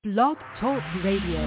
Blog Talk Radio.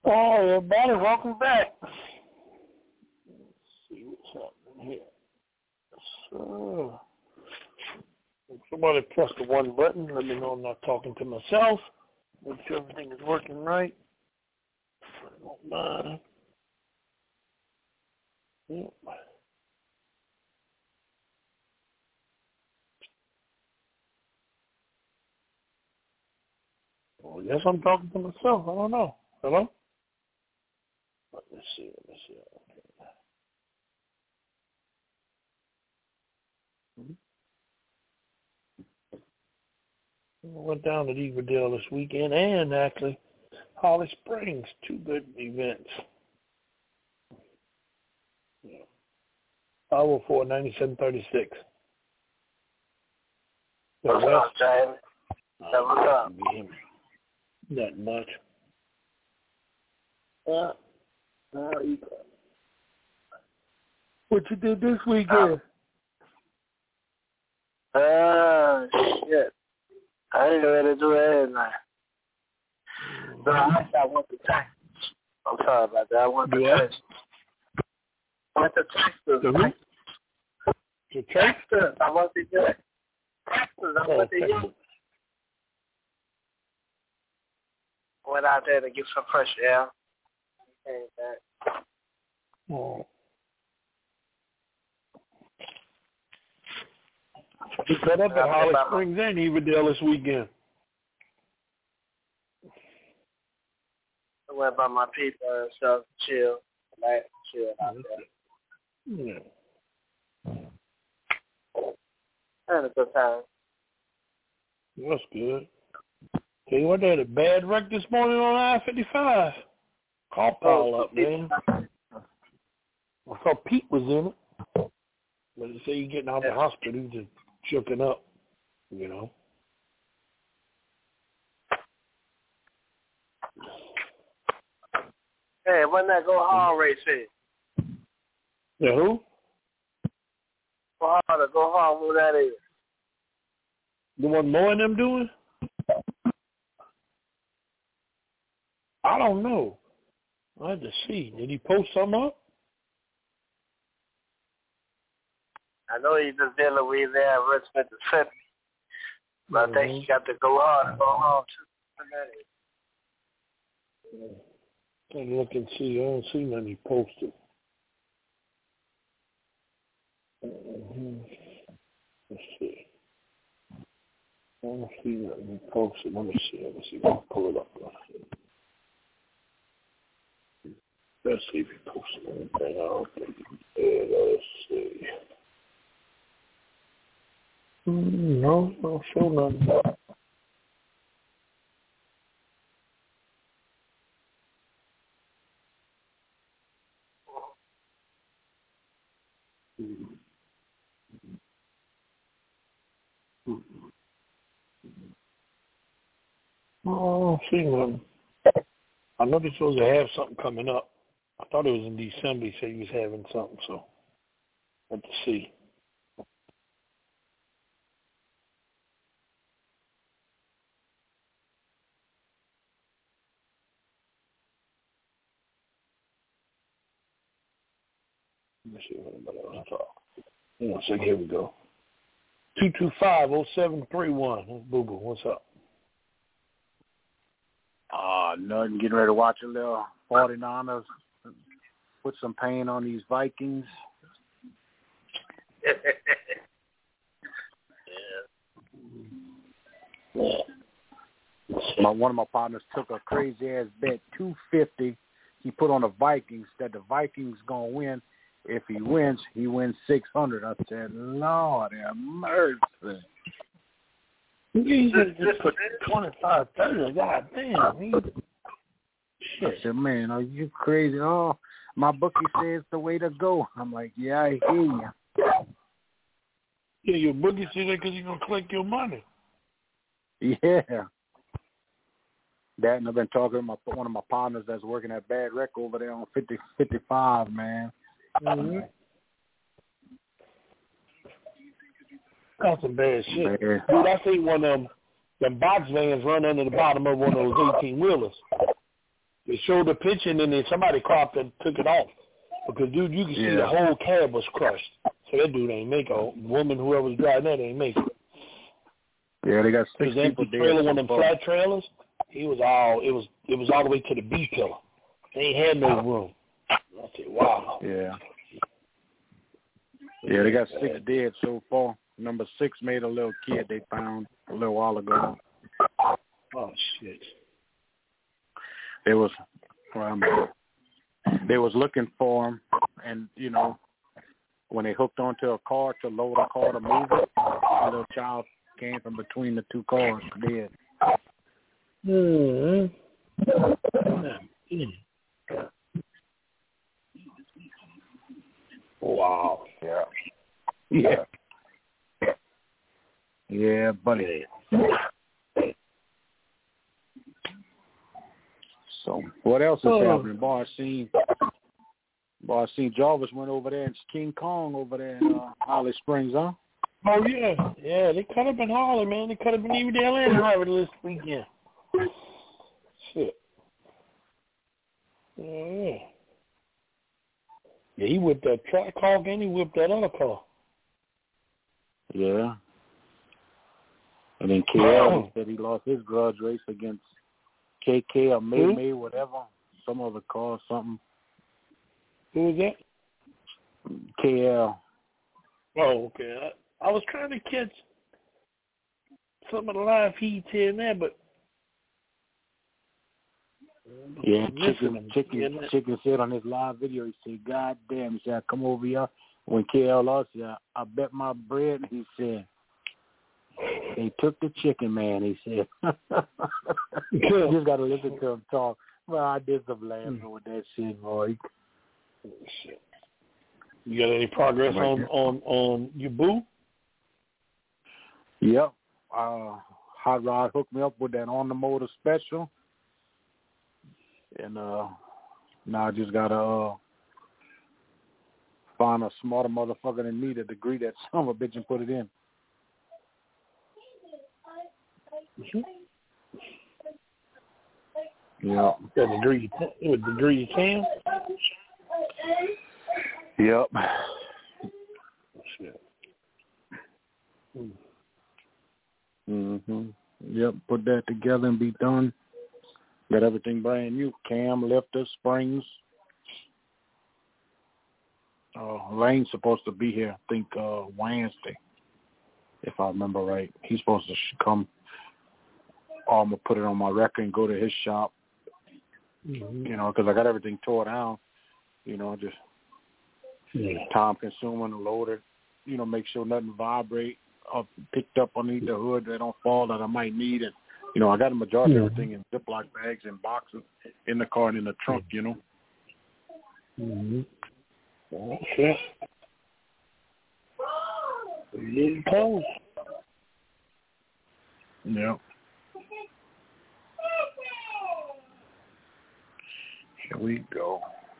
Oh, everybody, welcome back. Let's see what's happening here. So, somebody press the one button. Let me know I'm not talking to myself. Make sure everything is working right. I don't mind. Yep. Well, I guess I'm talking to myself. I don't know. Hello? Let me see. Okay. I went down to Everdale this weekend and actually Holly Springs. Two good events. 504-9736. What's up, James? What's up? Not much. What you did this weekend? Shit. I ain't ready to do anything. No, I went to Texas. I'm sorry about that. I went to Texas. I went to Texas. To Texas? I went to Texas. I went to you. Went out there to get some fresh air. Came back. Oh. You cut up at Holly Springs and Everdale this weekend. I went by my people and stuff, chill out there. Yeah. I had a good time. That's good. Tell you what, they had a bad wreck this morning on I-55. Car pile up, man. I saw Pete was in it. But they say you're getting out of the hospital, he's just choking up, you know. Hey, wasn't that Go Hard race here? Yeah, who? Go Hard, who that is? The one Mo and them doing? I don't know. I had to see. Did he post something up? I know he just did Louisiana, Richmond, Mississippi. But I think he got to go hard and go home too. Take a look and see. I don't see nothing he posted. Let's see. I don't see nothing he posted. Let me see. If I can pull it up. Let's see if he posted anything. I don't think he did. Let's see. No, don't show nothing. I don't see nothing. I know they're supposed to have something coming up. I thought it was in December. He said he was having something, so I have to see. Let me see if anybody else talk. One second, here we go. 225-0731. Boo Boo, what's up? Nothing. Getting ready to watch a little 49ers. Put some pain on these Vikings. One of my partners took a crazy ass bet, $250. He put on the Vikings that the Vikings gonna win. If he wins, he wins $600. I said, Lord have mercy. You just put 25, 30. God damn. I said, man, are you crazy? Oh, my bookie says the way to go. I'm like, yeah, I hear you. Yeah, your bookie said that because he's going to collect your money. Yeah. That, and I've been talking to one of my partners that's working at Bad Rec over there on 55, man. Mm-hmm. That's some bad shit. Dude, I see one of them box vans run under the bottom of one of those 18-wheelers. They showed the picture, and then somebody cropped and took it off. Because, dude, you can see the whole cab was crushed. So that dude ain't make it. Woman, whoever was driving that ain't make it. Yeah, they got 6 people dead. Trailer, one of them flat trailers, it was all the way to the B pillar. They ain't had no room. I said, wow. Yeah. Yeah, they got 6 dead so far. Number 6 made a little kid they found a little while ago. Oh, shit. They was looking for him, and, you know, when they hooked onto a car to load a car to move it, a little child came from between the 2 cars dead. Wow. Yeah. Yeah. Yeah, buddy. So, what else is happening? Boy, I seen Jarvis went over there and King Kong over there in Holly Springs, huh? Oh, yeah. Yeah, they could have been Holly, man. They could have been even down in Harvard this weekend. Shit. Yeah. Yeah, he whipped that track car and he whipped that other car. Yeah. And then KL said he lost his grudge race against KK or May, whatever. Some other car, something. Who was that? KL. Oh, okay. I was trying to catch some of the live feeds here and there, but yeah, Chicken said on his live video, he said, "God damn," he said, "I come over here when KL lost, I bet my bread." He said, "They took the chicken, man." He said, "You just got to listen to him talk." Well, I did some laughing with that shit, boy. Shit. You got any progress on your boo? Yep. Hot Rod hooked me up with that On the Motor special. And now I just got to find a smarter motherfucker than me to agree that son of a bitch and put it in. Yeah. That degree you can? Yep. Shit. Yep, put that together and be done. Got everything brand new. Cam, lifter, springs. Lane's supposed to be here, I think, Wednesday, if I remember right. He's supposed to come. I'm going to put it on my record and go to his shop, you know, because I got everything tore down, you know, just time-consuming, loaded, you know, make sure nothing vibrate, picked up underneath the hood that don't fall that I might need. And, you know, I got a majority of everything in Ziploc bags and boxes in the car and in the trunk, you know. Okay. Getting close. Yeah. Here we go.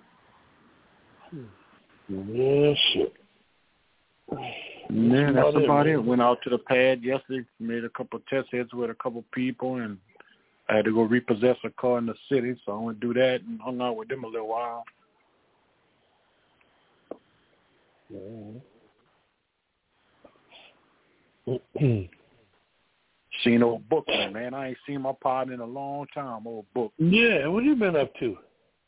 Yeah, shit. Yeah, that's about it. Went out to the pad yesterday, made a couple of test hits with a couple people, and I had to go repossess a car in the city, so I went to do that and hung out with them a little while. Seen old Bookman, man. I ain't seen my partner in a long time, old Book. Yeah, what you been up to?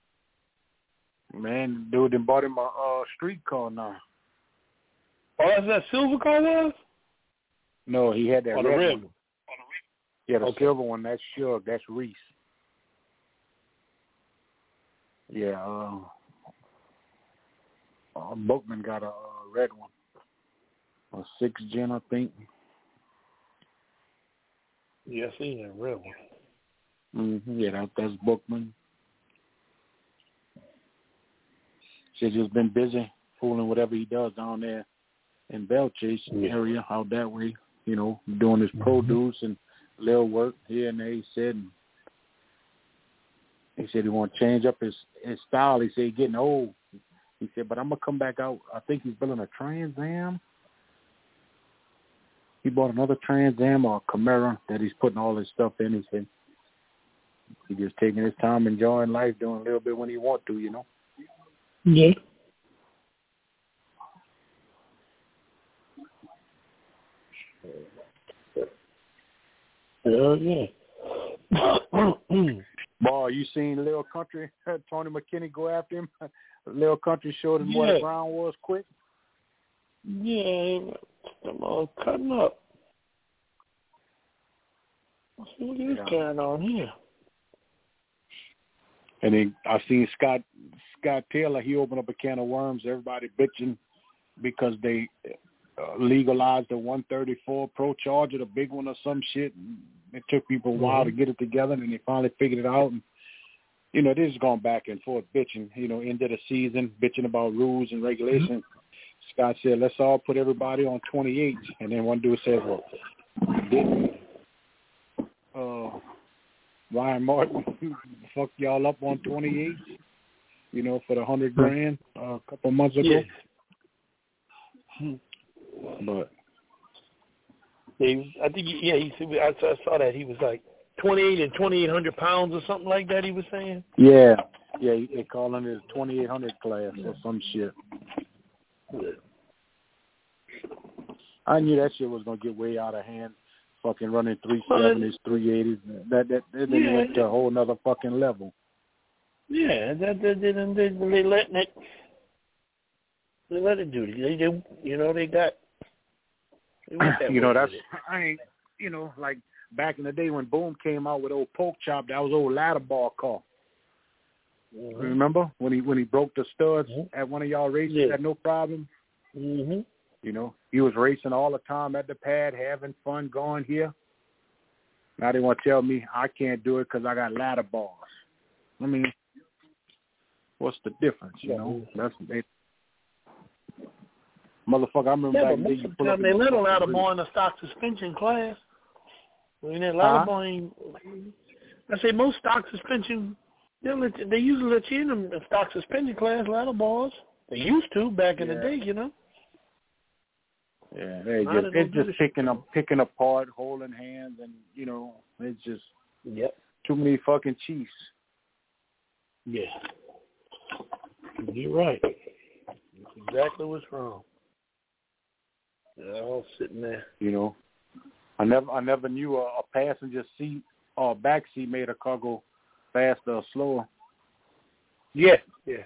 Man, dude done bought him a street car now. Oh, that's that silver car was? No, he had that red one. Yeah, the okay. silver one, that's Suge. That's Reese. Yeah, Bookman got a red one. A 6th gen, I think. Yeah, I seen that red one. Yeah, that's Bookman. She's just been busy fooling whatever he does down there in Bellchase area, out that way, you know, doing his produce and little work here and there, he said. And he said he want to change up his style. He said he's getting old. He said, but I'm going to come back out. I think he's building a Trans Am. He bought another Trans Am or a Camaro that he's putting all his stuff in. He said, He just taking his time, enjoying life, doing a little bit when he want to, you know. Yeah. Yeah. Boy, you seen Lil Country, Tony McKinney go after him? Lil Country showed him what the ground was quick. Yeah, them all cutting up. Let's see what is going on here. And then I seen Scott Taylor. He opened up a can of worms. Everybody bitching because they legalized the 134 pro charger, the big one or some shit. It took people a while to get it together, and they finally figured it out. And you know, this is going back and forth bitching. You know, end of the season, bitching about rules and regulations. Scott said, "Let's all put everybody on 28." And then one dude says, "Well, didn't Ryan Martin fuck y'all up on 28? You know, for the $100,000 a couple months ago." Yeah. But I think, I saw that. He was like 28 and 2,800 pounds or something like that, he was saying. Yeah, they calling it 2,800 class or some shit. I knew that shit was going to get way out of hand. Fucking running 370s, 380s. That went to a whole nother fucking level. Yeah, they let it do it. You know, they got. You know, that's, I ain't, you know, like back in the day when Boom came out with old Pork Chop, that was old ladder ball car. Mm-hmm. Remember when he broke the studs at one of y'all races, had no problem? Mm-hmm. You know, he was racing all the time at the pad, having fun, going here. Now they want to tell me I can't do it because I got ladder balls. I mean, what's the difference, you know? That's motherfucker, I remember back then you pull up. They let a ladder ball in the stock suspension class. When that ladder ball I say most stock suspension, they usually let you in the stock suspension class ladder balls. They used to back in the day, you know. Yeah, it's just picking apart, holding hands, and you know, it's just too many fucking chiefs. Yeah, you're right. That's exactly what's wrong. They're all sitting there. You know, I never knew a passenger seat or a back seat made a car go faster or slower. Yeah.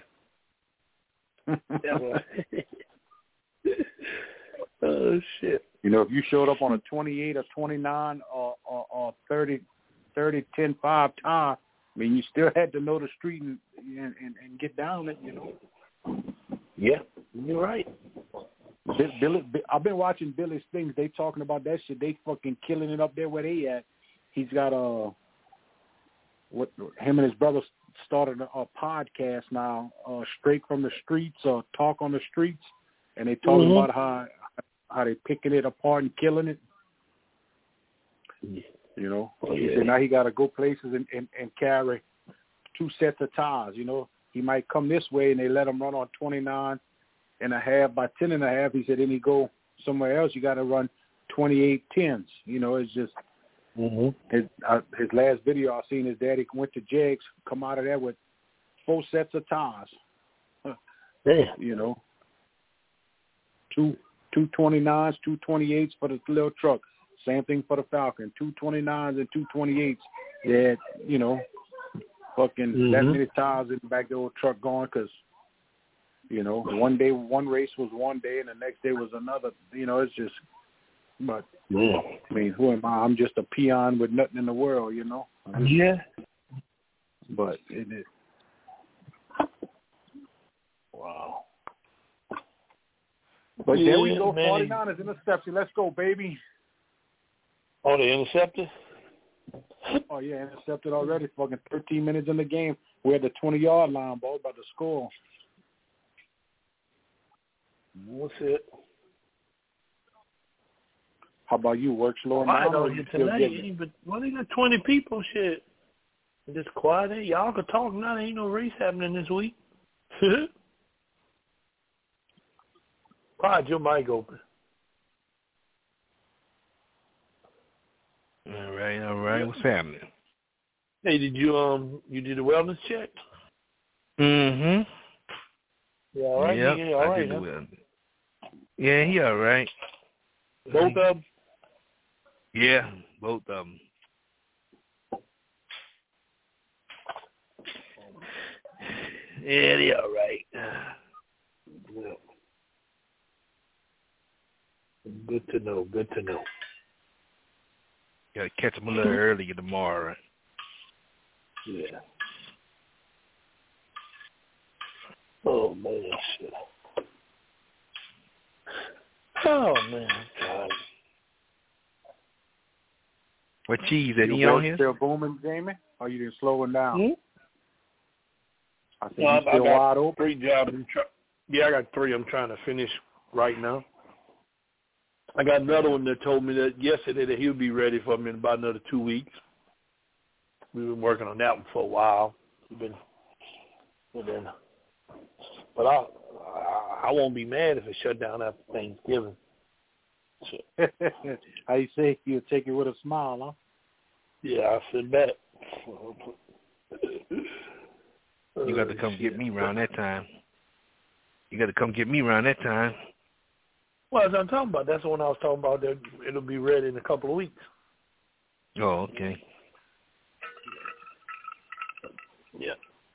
Oh shit! You know, if you showed up on a 28 or 29 or 30, 10, 5 tire, I mean, you still had to know the street and get down it. You know. Yeah, you're right. I've been watching Billy's things. They talking about that shit. They fucking killing it up there where they at. He's got him and his brother started a podcast now, Straight from the Streets or Talk on the Streets, and they talking about how they picking it apart and killing it. You know, he said now he got to go places and carry 2 sets of tires. You know, he might come this way and they let him run on 29 and a half by 10 and a half. He said, then he go somewhere else. You got to run 28 10s. You know, it's just his last video I seen. His daddy went to Jegs, come out of there with 4 sets of tires. You know, 2 29s, 2 28s for the little truck. Same thing for the Falcon. 2 29s and 2 28s. They had, you know, fucking that many tires in the back of the old truck going because, you know, one day, one race was one day and the next day was another. You know, it's just, but, I mean, who am I? I'm just a peon with nothing in the world, you know? But it is. Wow. But there we go, 49ers interception. Let's go, baby. Oh, they intercepted? Oh, yeah, intercepted already. Fucking 13 minutes in the game. We're at the 20-yard line, boy, about to score. What's it? How about you? Work slow now? I know you tonight, but they got 20 people, shit. Just quiet. Y'all can talk now. There ain't no race happening this week. Quiet your mic open. All right. What's happening? Hey, did you did a wellness check? Mm-hmm. Yeah, all right. Yep, Yeah, all right. I did well. Yeah, he all right. Both of them? Yeah, both of them. Yeah, they all right. Yeah. Good to know. Good to know. Got to catch them a little earlier tomorrow. Yeah. Oh, man, shit. Oh, man. God. What cheese? Is he Your on work here? still booming, Jamie? Or you just slowing down? I said, No, you still wide open? 3 jobs. Yeah, I got 3 I'm trying to finish right now. I got another one that told me that yesterday that he'll be ready for me in about another 2 weeks. We've been working on that one for a while. But I won't be mad if it shut down after Thanksgiving. So, How you say you'll take it with a smile, huh? yeah, I said that. You got to come get me around that time. You got to come get me around that time. Well, as I'm talking about, that's the one I was talking about. That it'll be ready in a couple of weeks. Oh, okay. Yeah.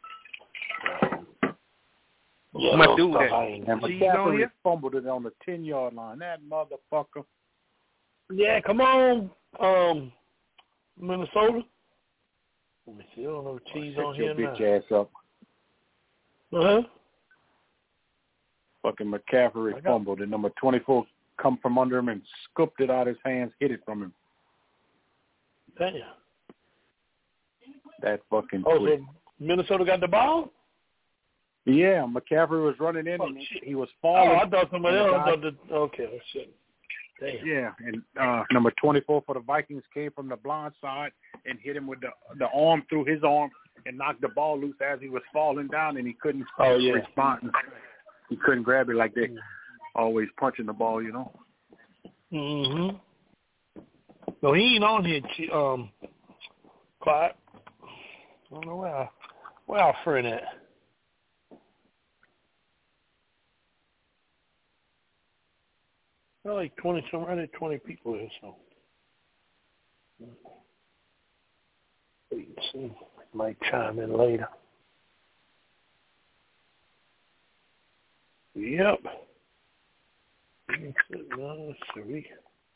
My dude, and McCaffrey fumbled it on the 10-yard line. That motherfucker. Yeah, come on, Minnesota. Let me see. I don't know if cheese on here now. Shut your bitch ass up. Uh-huh. Fucking McCaffrey fumbled, and number 24 come from under him and scooped it out his hands, hit it from him. Damn. That fucking so Minnesota got the ball? Yeah, McCaffrey was running in, and he was falling. Oh, I thought somebody else. Okay, shit. Damn. Yeah, and number 24 for the Vikings came from the blind side and hit him with the arm through his arm and knocked the ball loose as he was falling down, and he couldn't respond. He couldn't grab it like they always punching the ball, you know. Mm-hmm. No, he ain't on here, Clyde. I don't know where our friend at. Well, like 20, somewhere at 20 people here, so. Wait and see. Might chime in later. Yep. No, sorry.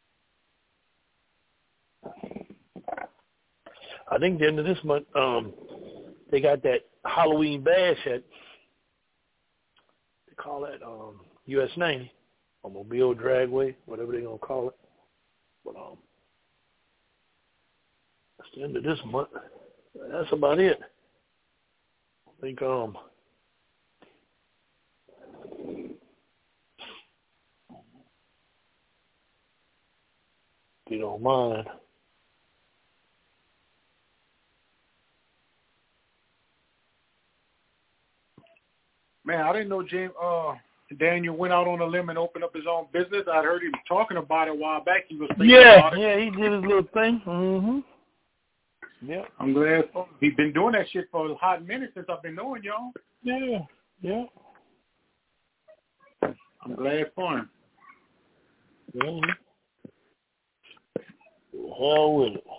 I think the end of this month, they got that Halloween bash at, they call that US 90, or Mobile Dragway, whatever they're going to call it. But that's the end of this month. That's about it. I think, if you don't mind. Man, I didn't know Daniel went out on a limb and opened up his own business. I'd heard him talking about it a while back. He was thinking about it. Yeah, he did his little thing. Mm-hmm. Yeah. I'm glad he's been doing that shit for a hot minute since I've been knowing y'all. Yeah. I'm glad for him. Mm-hmm. Hell with it.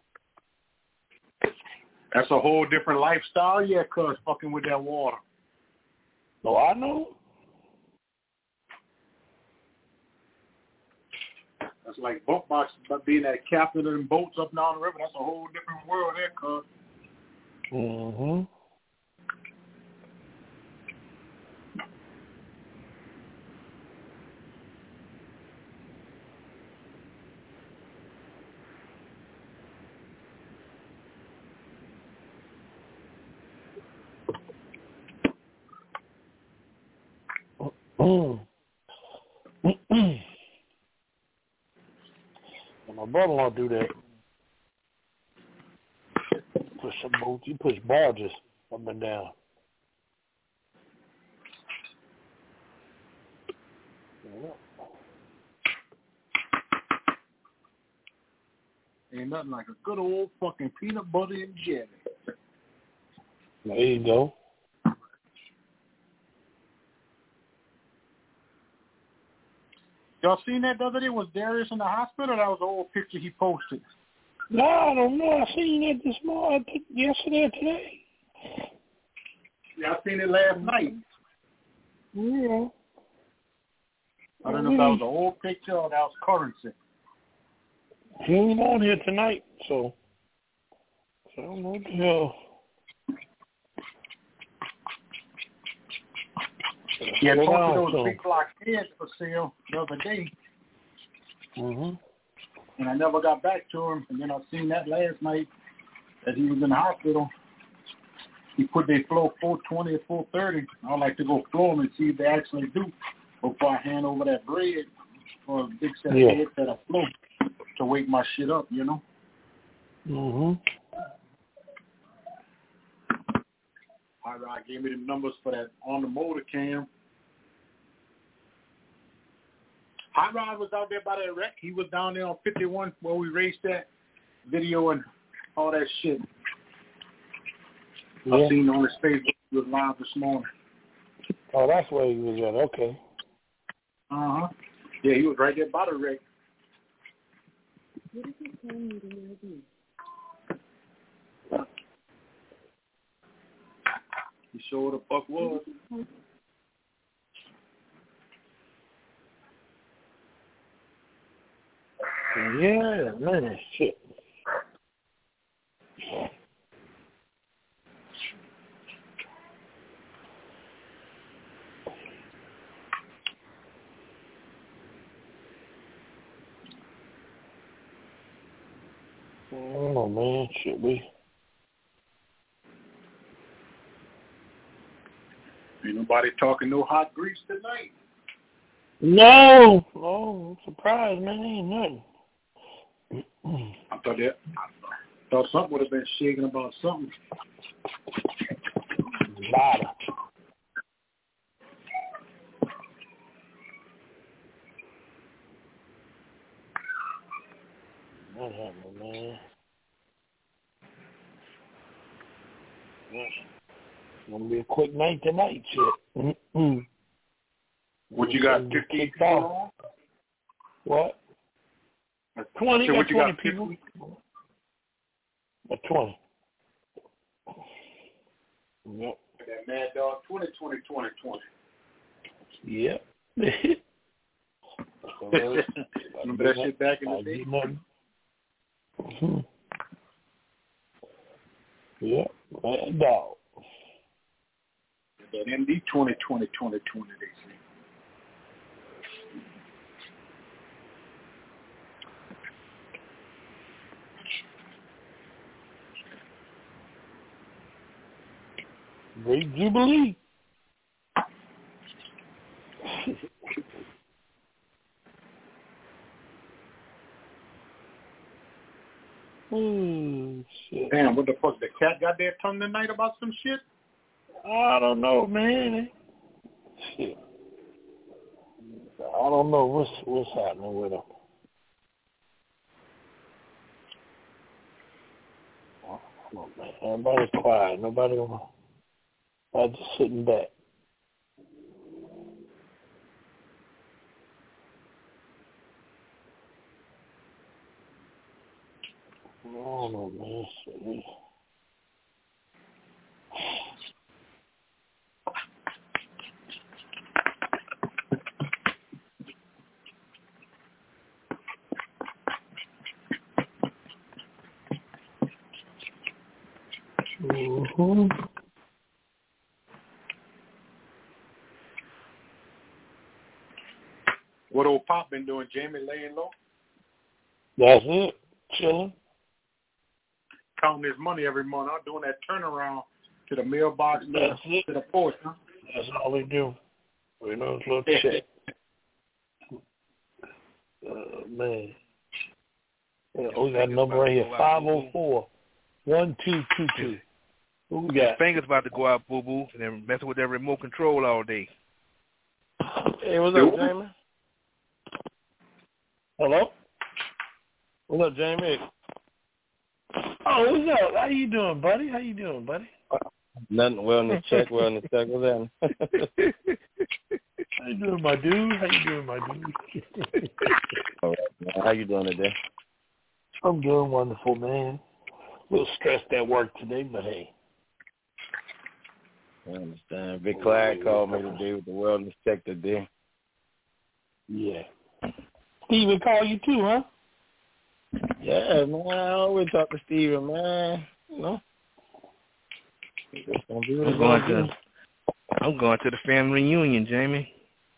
That's a whole different lifestyle, cuz fucking with that water. Oh, I know. That's like boat box, but being that captain of them boats up and down the river. That's a whole different world there, cuz. Mm-hmm. My brother-in-law do that. Push some boats. You push barges up and down. Ain't nothing like a good old fucking peanut butter and jelly. There you go. Y'all seen that the other day? Was Darius in the hospital? That was an old picture he posted. No, I don't know. I seen it this morning, yesterday or today. Yeah, I seen it last night. Yeah. I don't know if that was an old picture or that was currency. He ain't on here tonight, so I don't know what the hell. Yeah, I posted those big block heads for sale the other day. Mm-hmm. And I never got back to him. And then I seen that last night that he was in the hospital. He put their flow 420 or 430. I like to go flow them and see if they actually do before I hand over that bread or a big set of heads that I flow to wake my shit up, you know? Mm-hmm. Hot Rod gave me the numbers for that on the motor cam. Hot Rod was out there by that wreck. He was down there on 51 where we raced that video and all that shit. Yeah. I seen on his Facebook. He was live this morning. Oh, that's where he was at. Okay. Uh-huh. Yeah, he was right there by the wreck. What did you tell me to do? He showed the fuck was. Yeah, man, shit. Oh, man, shit, Ain't nobody talking no hot grease tonight. No, I'm surprised, man. Ain't nothing. I thought something would have been shaking about something. Nada. What happened, man? It's gonna be a quick night tonight, shit. What you got? 50 people on? What? 20. So Got what you 20 got? people. 20. Yep. That Mad Dog 20. Yep. Remember that shit back in the day? Mm-hmm. Yep. Mad Dog. That MD 20, they say. Great Jubilee. Shit. Damn, what the fuck? The cat got their tongue tonight about some shit? I don't know, man. Shit. I don't know what's happening with him. Oh, man. Everybody's quiet. Nobody just sitting back. I don't know, man. Shit. Mm-hmm. What old Pop been doing, Jamie, laying low? That's it. Chilling. Counting his money every month. I'm doing that turnaround to the mailbox to the post. Huh? That's all we do. We know it's a little check. Man. Yeah, we got a number right here. 504-1222. Who we got? His fingers about to go out, boo-boo, and then messing with that remote control all day. Hey, what's up, Jamie? Hello? What's up, Jamie? Oh, what's up? How you doing, buddy? Nothing. Wellness check. What's that? How you doing, my dude? All right, man. How you doing today? I'm doing wonderful, man. A little stressed at work today, but hey. I understand. Big Clyde called me today with the wellness check today. Yeah. Steven called you too, huh? Yeah, man. I always talk to Steven, man. You know. I'm going to the family reunion, Jamie.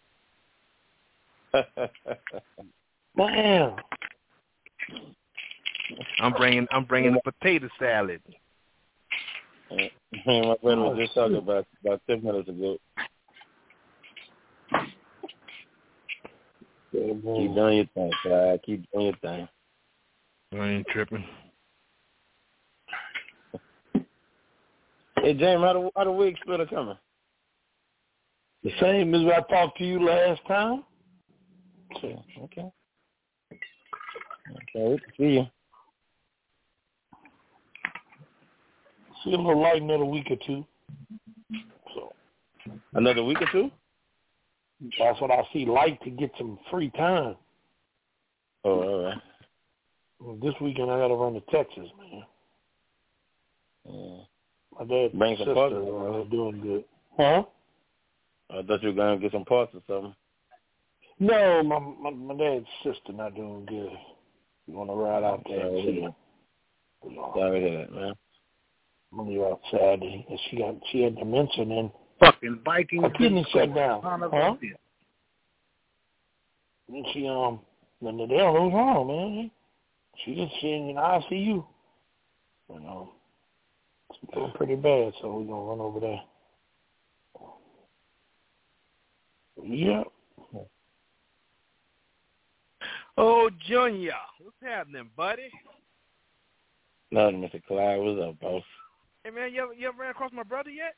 Damn. I'm bringing the potato salad. My friend was just talking about 10 minutes ago. Keep doing your thing, Clyde. Keep doing your thing. I ain't tripping. Hey, James, how the wig splitter coming? The same as I talked to you last time. Okay. Wait to see you. See a little light another week or two. So another week or two? That's what I see light to get some free time. Oh, all right. Well, this weekend I got to run to Texas, man. My dad and sister are doing good. Huh? I thought you were going to get some parts or something. No, my dad's sister not doing good. You want to ride out there and see her? Sorry to hear that, man. When you're out Saturday, and she had dementia and fucking Vikings. her kidney shut down. Huh? And she they don't know what's wrong, man. She just in ICU. You know, it's feeling pretty bad, so we're gonna run over there. Yeah. Oh, Junior, what's happening, buddy? Nothing, Mr. Clyde. What's up, boss? Hey, man, you ever ran across my brother yet?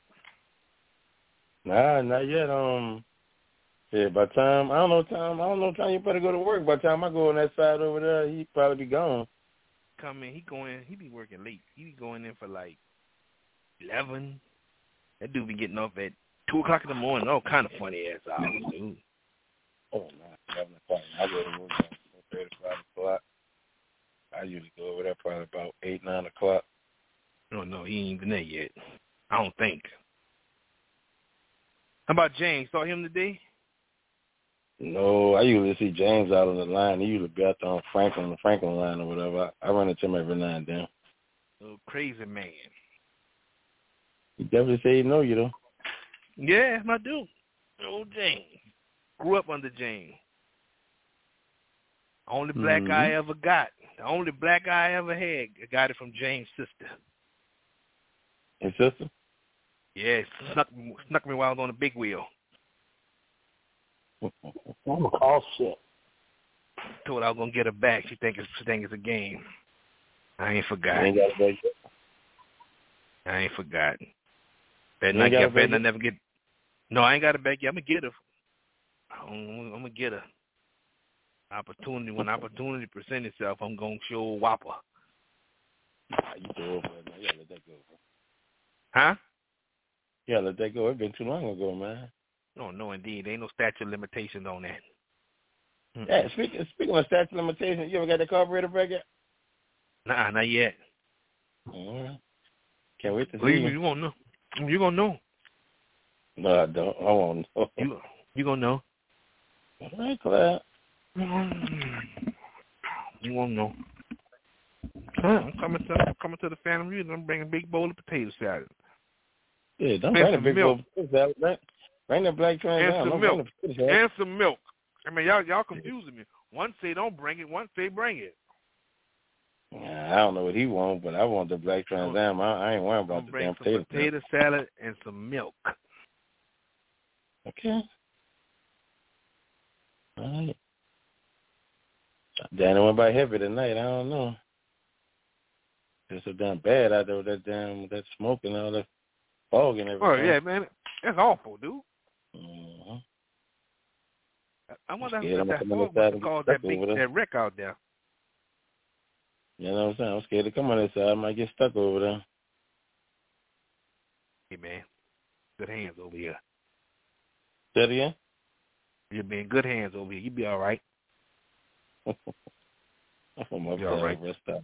Nah, not yet. Yeah, by the time I don't know time you better go to work. By the time I go on that side over there, he'd probably be gone. Come in, he be working late. He be going in for like 11. That dude be getting off at 2 o'clock in the morning. All kind of funny ass hours, dude. Oh, nah, 11 o'clock. I go to work at 4:30, 5 o'clock. I usually go over there probably about 8, 9 o'clock. No, he ain't even there yet. I don't think. How about James? Saw him today? No, I usually see James out on the line. He usually be out there on the Franklin line or whatever. I run into him every now and then. Little crazy man. He definitely say he know you, though. Yeah, I do. Old James. Grew up under James. Only black I ever got. The only black I ever had. I got it from James' sister. His sister? Yeah, snuck me while I was on the big wheel. I'm a call shit. Told I was gonna get her back. She think it's a game. I ain't forgot. You ain't got it back yet? I ain't forgot. Better not never get. No, I ain't got it back yet. I'm gonna get her. I'm gonna get her. Opportunity when opportunity presents itself, I'm gonna show Whopper. You throw over it, man. You gotta let that go, bro. Huh? Yeah, let that go. It's been too long ago, man. No, indeed. There ain't no statute of limitations on that. Yeah, speaking of statute of limitations, you ever got the carburetor back yet? Nah, not yet. Can't wait to see you. You won't know. You gonna know. No, I don't. I won't know. You gonna know. All right, Clyde. You won't know. I'm coming to the family reunion. I'm bringing a big bowl of potato salad. Yeah, don't bring a big bowl of potato salad. Bring the black Trans Am. And some milk. And some milk. I mean, y'all confusing me. One say don't bring it. One say bring it. I don't know what he wants, but I want the black Trans Am. I ain't worried about the damn potato salad and some milk. Okay. All right. Danny went by heavy tonight. I don't know. It's so damn bad out there with that smoke and all that fog and everything. Oh, yeah, man. That's awful, dude. Mm-hmm. I wonder if that fog must have caused that wreck out there. You know what I'm saying? I'm scared to come on this side. I might get stuck over there. Hey, man. Good hands over here. Say it again? You'll be in good hands over here. You'll be all right. I'm up You're all right. Rest up.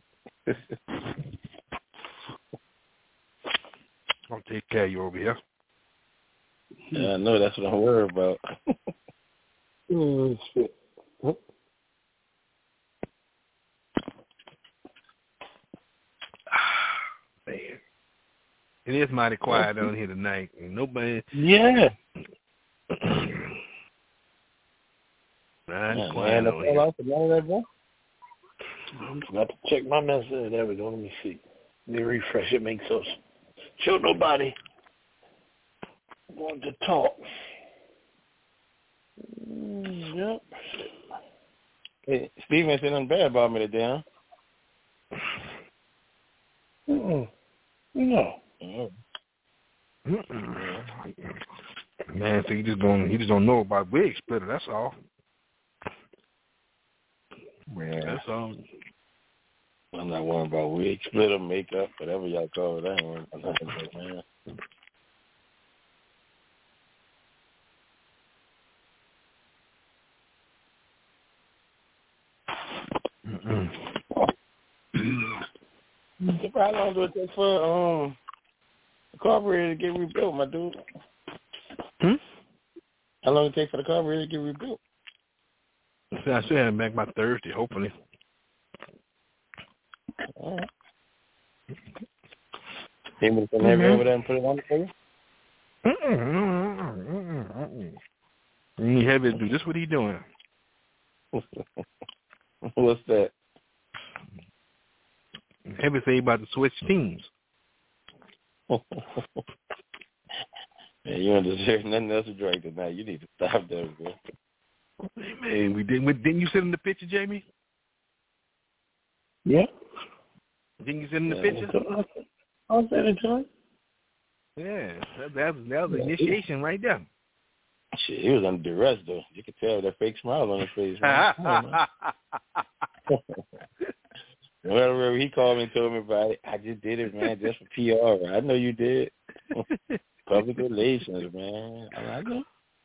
I'll take care of you over here. Yeah, I know. That's what I'm worried about. Oh, shit. Man. It is mighty quiet down here tonight. Nobody. Yeah. Mighty Man, quiet that's down here. all none of that, bro? I'm about to check my message. There we go. Let me see. Let me refresh it. Make so show nobody want to talk. Yep. Hey, Steven said nothing bad about me today, huh? No. Man, so he just don't know about wig splitter. That's all. Yeah. That's all. I'm not worrying about wig splitter, makeup, whatever y'all call it. I ain't worrying about nothing, man. How long do it take for the carburetor to get rebuilt, my dude? How long it take for the carburetor to get rebuilt? I should have it back by Thursday, hopefully. All right. Came to come over there and put it on for you? You have it do just what he doing. What's that? Heavy say about to switch teams. Man, you don't deserve nothing else to drink tonight. You need to stop that, bro. Man, didn't you sit in the picture, Jamie? Yeah. Didn't you sit in the picture? I'll send it to him. Yeah, that was the initiation right there. Shit, he was under duress, though. You could tell that fake smile on his face, man. Whenever he called me and told me about it, I just did it, man, just for PR. I know you did. Public relations, man. I know.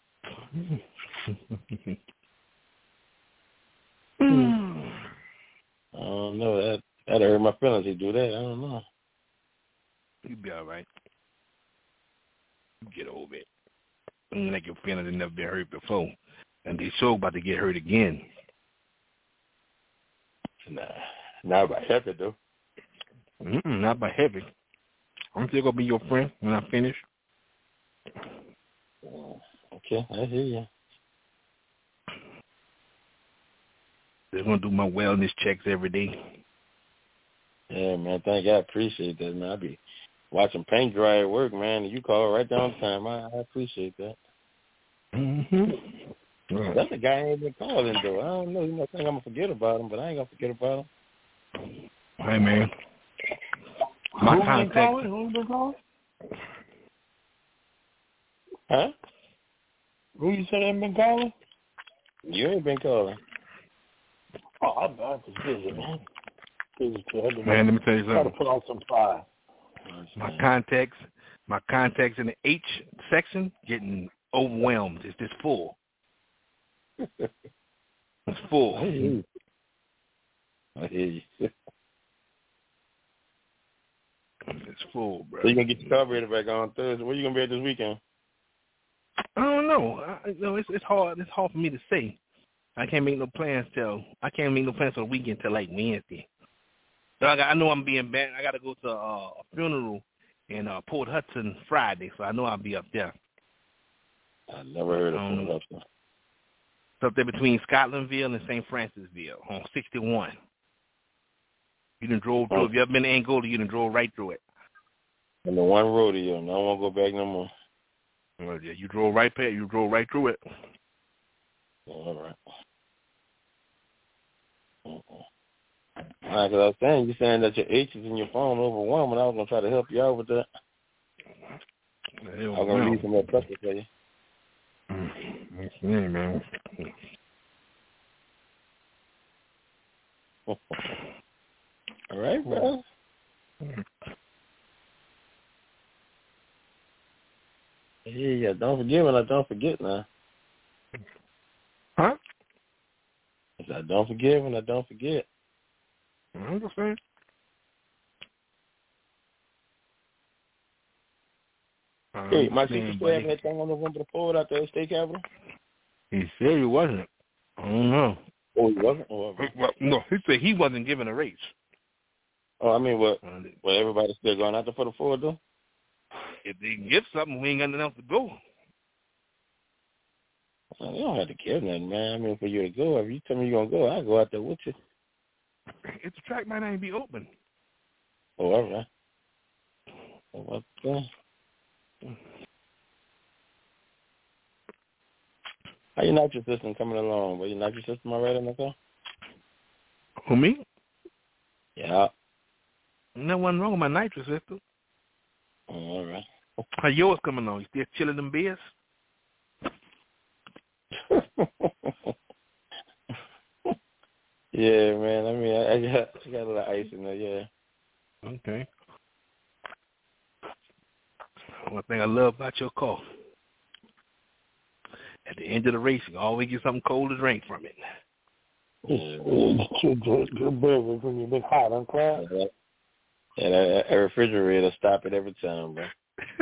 I don't know. That'd hurt my feelings to do that. I don't know. You'll be all right. You get over it. Like your feelings have never been hurt before. And they so about to get hurt again. Nah. Not by heavy, though. Not by heavy. I'm still going to be your friend when I finish. Okay, I hear you. They're going to do my wellness checks every day. Yeah, man, thank you. I appreciate that, man. I be watching paint dry at work, man, and you call right down time. I appreciate that. Right. That's a guy I ain't been calling, though. I don't know. You might think I'm going to forget about him, but I ain't going to forget about him. Hey, man. My contact. Who been calling? Huh? Who you said ain't been calling? You ain't been calling. Oh, I'm just busy, man. Man, let me tell you Try to something. put on some fire. My contacts in the H section getting overwhelmed. It's just full. It's full. I hear you. It's full, bro. So you going to get your carburetor back on Thursday. Where you going to be at this weekend? I don't know. It's hard. It's hard for me to say. I can't make no plans till the weekend till like Wednesday. So I know I'm being back. I got to go to a funeral in Port Hudson Friday, so I know I'll be up there. I never heard of Port Hudson. It's up there between Scotlandville and St. Francisville on 61. You done drove through. If you ever been to Angola, you done drove right through it. And the one rodeo, and I don't want to go back no more. Well, yeah, you drove right through it. All right. All right, because I was saying, you're saying that your H's in your phone overwhelmed, and I was going to try to help you out with that. I'm going to leave some more pressure for you. That's me, man. All right, bro. Yeah, don't forgive and I don't forget now. Huh? I said, don't forgive and I don't forget. I'm just saying. Hey, my sister still having that thing on November the 4th out there at State Capitol? He said he wasn't. I don't know. Oh, he wasn't? Oh, well, no, he said he wasn't given a race. Oh, I mean, what everybody's still going out there for the 4th, though? If they can give something, we ain't got nothing else to go. Well, you don't have to give nothing, man. I mean, for you to go, if you tell me you're going to go, I'll go out there with you. It's the track might not even be open. Oh, all right. Well, how your nitrous system coming along? Well, your nitrous system all right in the car? Who, me? Yeah. No one wrong with my nitrous system. Oh, all right. How yours coming on? You still chilling them beers? Yeah, man. I mean, I got a little ice in there, yeah. Okay. One thing I love about your car, at the end of the race, you always get something cold to drink from it. Good beverage when you've been hot, huh, Clyde? Yeah, that refrigerator stop it every time, bro.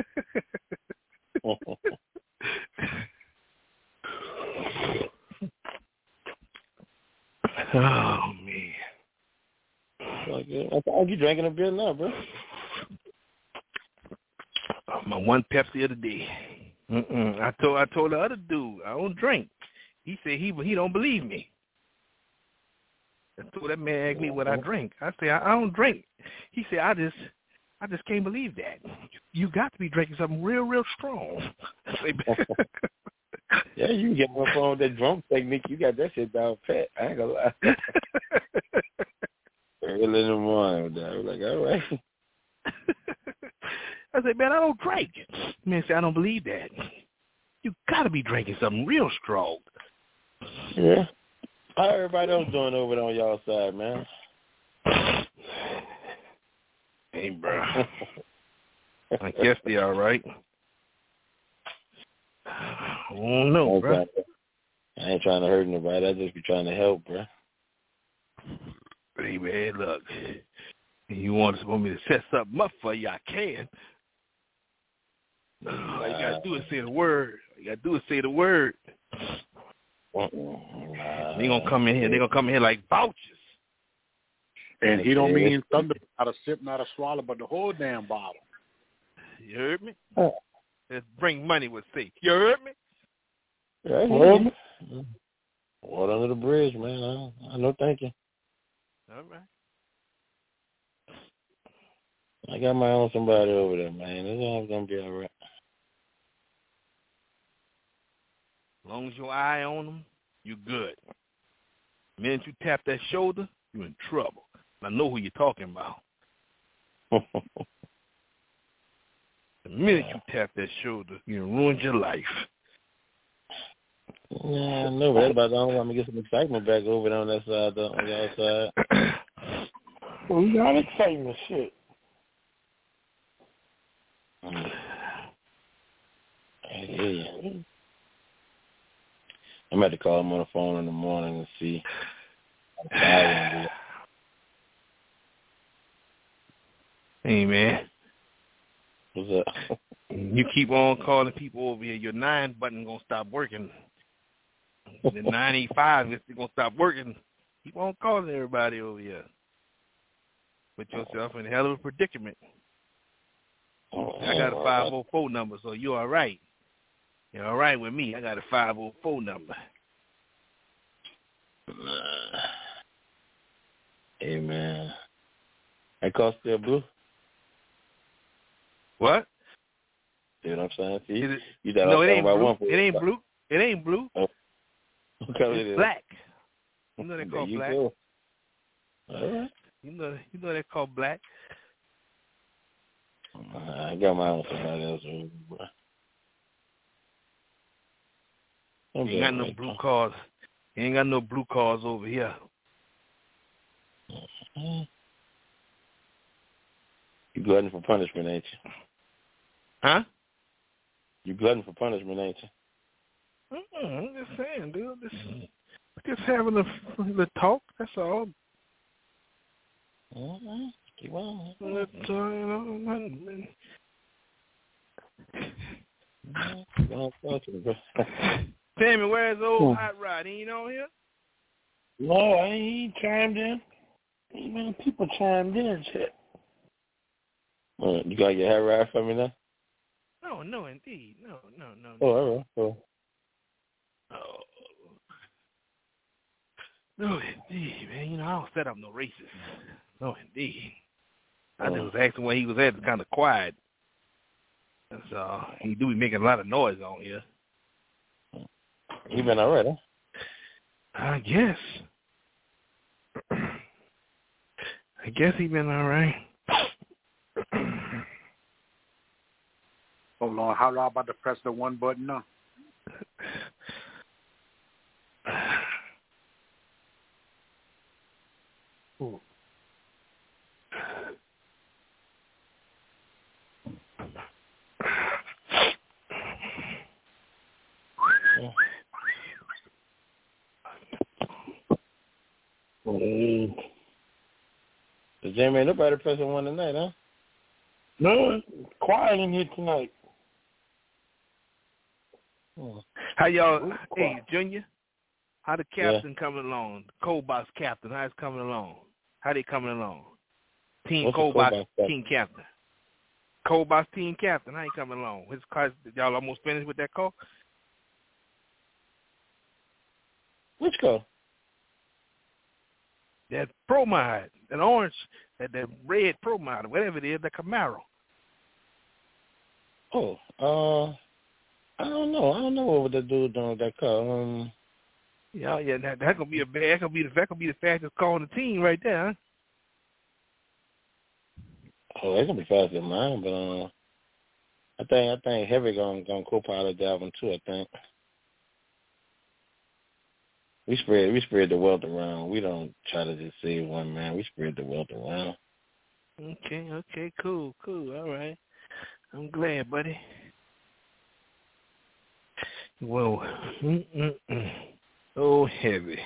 Oh, man. I thought you drinking a beer now, bro. My one Pepsi of the day. I told the other dude I don't drink. He said he don't believe me. I told that man asked me what I drink. I said I don't drink. He said I just can't believe that. You got to be drinking something real strong. Yeah, you can get up on that drunk technique. You got that shit down pat. I ain't gonna lie. Early in the morning, I was like, all right. I said, man, I don't drink. Man said, I don't believe that. You got to be drinking something real strong. Yeah. How everybody else doing over there on y'all side, man? Hey, bro. I guess they all right. I don't know, bro. I ain't trying to hurt nobody. I just be trying to help, bro. Hey, man, look. You want me to set something up for you, I can. All you got to do is say the word. They going to come in here. They're going to come in here like vouchers. And he don't mean thunder, not a sip, not a swallow, but the whole damn bottle. You heard me? Let's bring money with say. You heard me? Yeah, I heard me. Water under the bridge, man. I know, thank you. All right. I got my own somebody over there, man. It's all going to be all right. As long as your eye on them, you good. The minute you tap that shoulder, you're in trouble. I know who you're talking about. The minute you tap that shoulder, you ruined your life. Yeah, I know, but everybody's on. I'm going to get some excitement back over there on that side, though, on y'all side. Well, we got excitement, shit. Yeah. I'm going to call him on the phone in the morning and see. Hey, man. What's up? You keep on calling people over here, your 9 button going to stop working. The 985 is going to stop working. Keep on calling everybody over here. Put yourself in a hell of a predicament. I got a 504 number, so you're all right. You're all right with me. I got a 504 number. Hey, man. That car still blue? What? See what I'm saying? See? It ain't blue. It ain't blue. It ain't blue. Oh. It's black. You know they call black. Go. All right. You know they call black. I got my own somebody else. You ain't got no blue cars. You ain't got no blue cars over here. You glutton for punishment, ain't you? Huh? You glutton for punishment, ain't you? I'm just saying, dude. Just having a talk. That's all. Keep on. Tammy, where's old Hot Rod? He ain't on here? No, he chimed in. Ain't many people chimed in yet. You got your hair right for me now? No, indeed. No. Oh, all right. Oh. No, indeed, man. You know, I don't set up no races. No, indeed. I just was asking where he was at. It's kind of quiet. So he do be making a lot of noise on here. He been all right, huh? I guess. I guess he been all right. Oh, Lord, how long about to press the one button now? Ooh. Jamie, ain't nobody pressing one tonight, huh? No, it's quiet in here tonight. How y'all? Hey, Junior, how the captain coming along? The Cold Box captain, how's coming along? How they coming along? Team Cold Box team captain. Cold Box team captain, how he coming along? His class, y'all almost finished with that call? Which call? That Promide, that orange, that red Promide, whatever it is, the Camaro. Oh, I don't know. I don't know what the dude doing with that car. Yeah, that gonna be that gonna be the fastest car on the team right there, huh? Oh, it's gonna be faster than mine, but I think Heavy gonna co-pilot that one too. I think we spread the wealth around. We don't try to just save one man. We spread the wealth around. Okay, cool, all right. I'm glad, buddy. Well, oh, Heavy.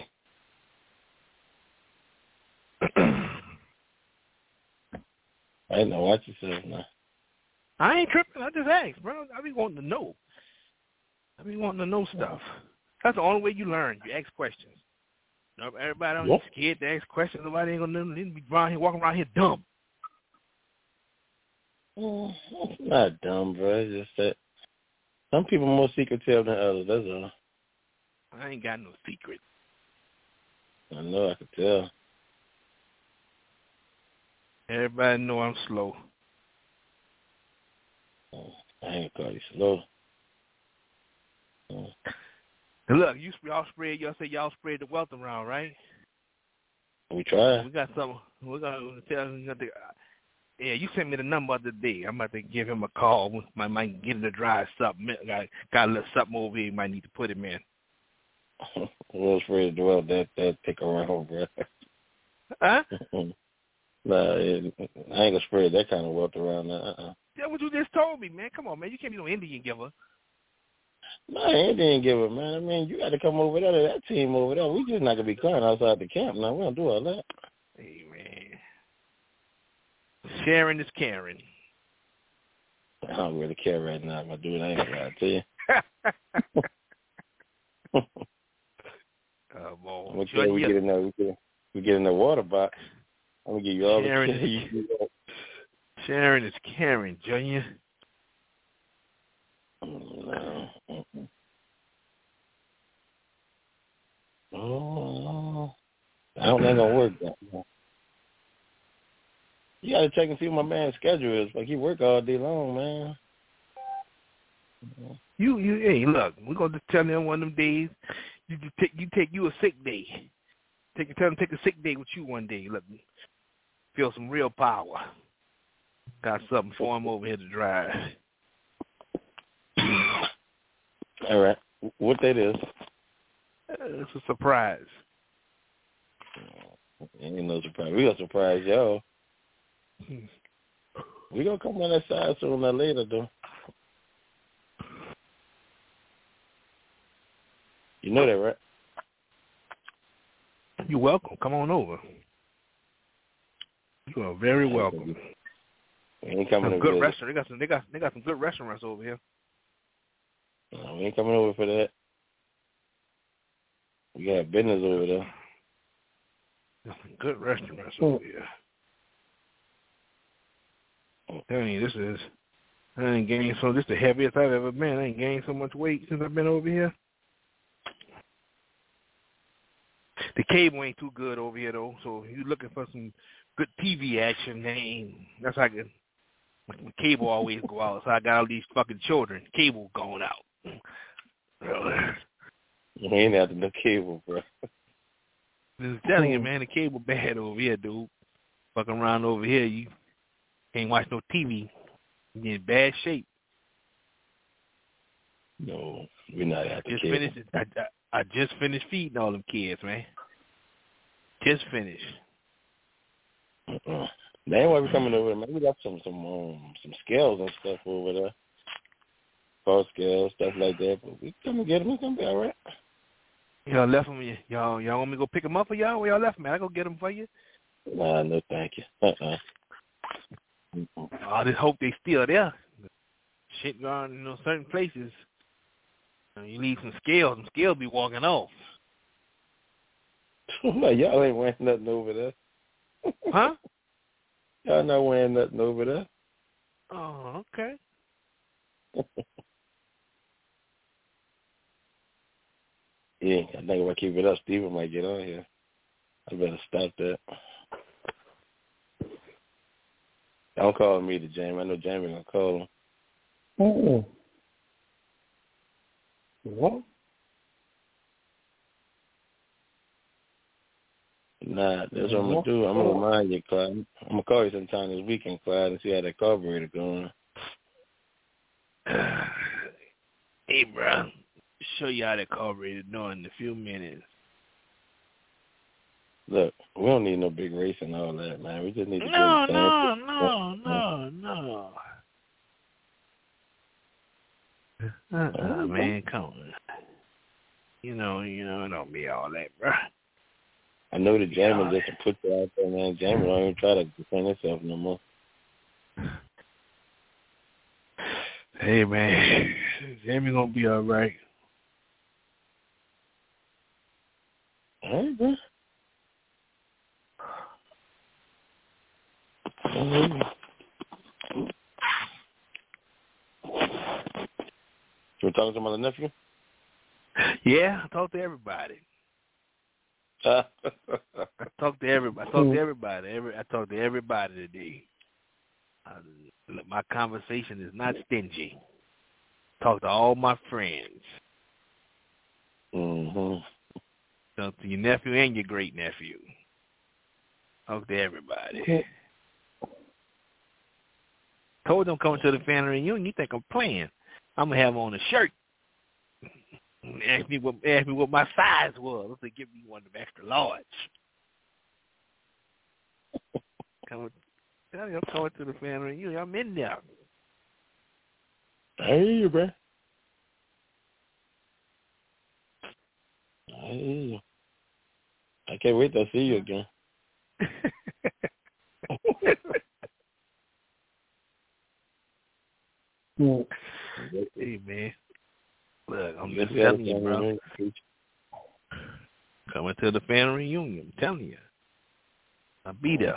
I know. Watch yourself now. I ain't tripping. I just asked, bro. I be wanting to know. I be wanting to know stuff. That's the only way you learn. You ask questions. You know, everybody don't be scared to ask questions. Nobody ain't gonna be walking around here dumb. It's not dumb, bro. It's just that some people are more secretive than others. That's all. I ain't got no secret. I know. I can tell. Everybody know I'm slow. I ain't call you slow. Look, y'all spread the wealth around, right? We tried. We got something. We're gonna tell him. Yeah, you sent me the number of the day. I'm about to give him a call. Might get him to drive something. Got a little something over here. Might need to put him in. We'll spread the wealth. That take around, bro. Huh? Nah, I ain't gonna spread that kind of wealth around. That's what you just told me, man. Come on, man. You can't be no Indian giver. No, Indian giver, man. I mean, you got to come over there to that team over there. We just not gonna be crying outside the camp. Now we don't do all that. Hey, man. Sharing is caring. I don't really care right now, my dude. I ain't gonna lie to you. I'm gonna tell you, we get in the water box. I'm gonna give you all the care. Sharing is caring, Junior. No. Oh, I don't think gonna work that. You gotta check and see what my man's schedule is. Like he work all day long, man. Hey, look, we're gonna just tell him one of them days. You take you a sick day. Tell him take a sick day with you one day. Look, feel some real power. Got something for him over here to drive. All right, what that is? It's a surprise. Ain't no surprise. We gonna surprise y'all. We gonna come on that side sooner or later, though. You know that, right? You're welcome. Come on over. You are very welcome. We ain't coming some over good there. restaurants. They got some good restaurants over here. No, we ain't coming over for that. We got business over there. There's some good restaurants over here. I'm telling you, I ain't gained this is the heaviest I've ever been. I ain't gained so much weight since I've been over here. The cable ain't too good over here though, so if you're looking for some good TV action, that's how my cable always go out. So I got all these fucking children. Cable going out. We ain't after no cable, bro. I'm telling you, man, the cable bad over here, dude. Fucking around over here, you can't watch no TV. You're in bad shape. No, we're not after cable. I just finished feeding all them kids, man. Just finished. That ain't why we coming over there, man. We got some scales and stuff over there. Car scales, stuff like that. But we come and get them. It's going to be all right. Y'all left them. Y'all want me to go pick them up for y'all? Where y'all left them, man? I go get them for you. Nah, no thank you. I just hope they still there. Shit gone, certain places. You leave some scales be walking off. Y'all ain't wearing nothing over there. Huh? Y'all not wearing nothing over there. Oh, okay. Yeah, I think if I keep it up, Steven might get on here. I better stop that. Don't call me to Jamie. I know Jamie gonna call him. Oh. What? Nah, that's what I'm gonna do. I'm gonna remind you, Clyde. I'm gonna call you sometime this weekend, Clyde, and see how that carburetor going. Hey, bro, show you how that carburetor doing in a few minutes. Look, we don't need no big race and all that, man. We just need to No. Man, come on. You know, it don't be all that, bro. I know the Jamie just to put you out there, man. Jamie don't even try to defend himself no more. Hey, man, Jamie gonna be all right. All right, bro. You were talking to my nephew? Yeah, I talked to everybody. I talked to everybody today. My conversation is not stingy. Talk to all my friends. Mm-hmm. Talk to your nephew and your great nephew. Talk to everybody. Told them coming to the family reunion. You think I'm playing? I'm gonna have on a shirt. Ask me what my size was. They give me one of them extra large. Coming to the family reunion. I'm in there. I hear you, bro. I hear you. I can't wait to see you again. Hey, man. Look, I'm just telling you, bro. Coming to the family reunion. I'm telling you. I'll be there.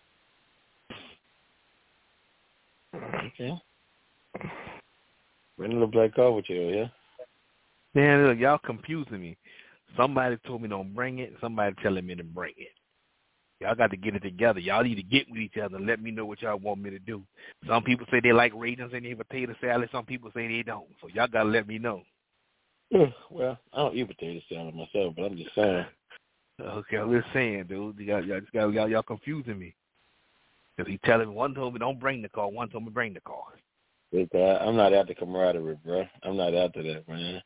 Okay. Bring a little black car with you, yeah? Man, look, y'all confusing me. Somebody told me don't bring it. Somebody telling me to bring it. Y'all got to get it together. Y'all need to get with each other and let me know what y'all want me to do. Some people say they like Ragins and they potato salad. Some people say they don't. So y'all got to let me know. Well, I don't eat potato salad myself, but I'm just saying. Okay, I'm just saying, dude. Y'all confusing me. Because he telling me, one told me don't bring the car, one told me bring the car. I'm not after camaraderie, bro. I'm not after that, man.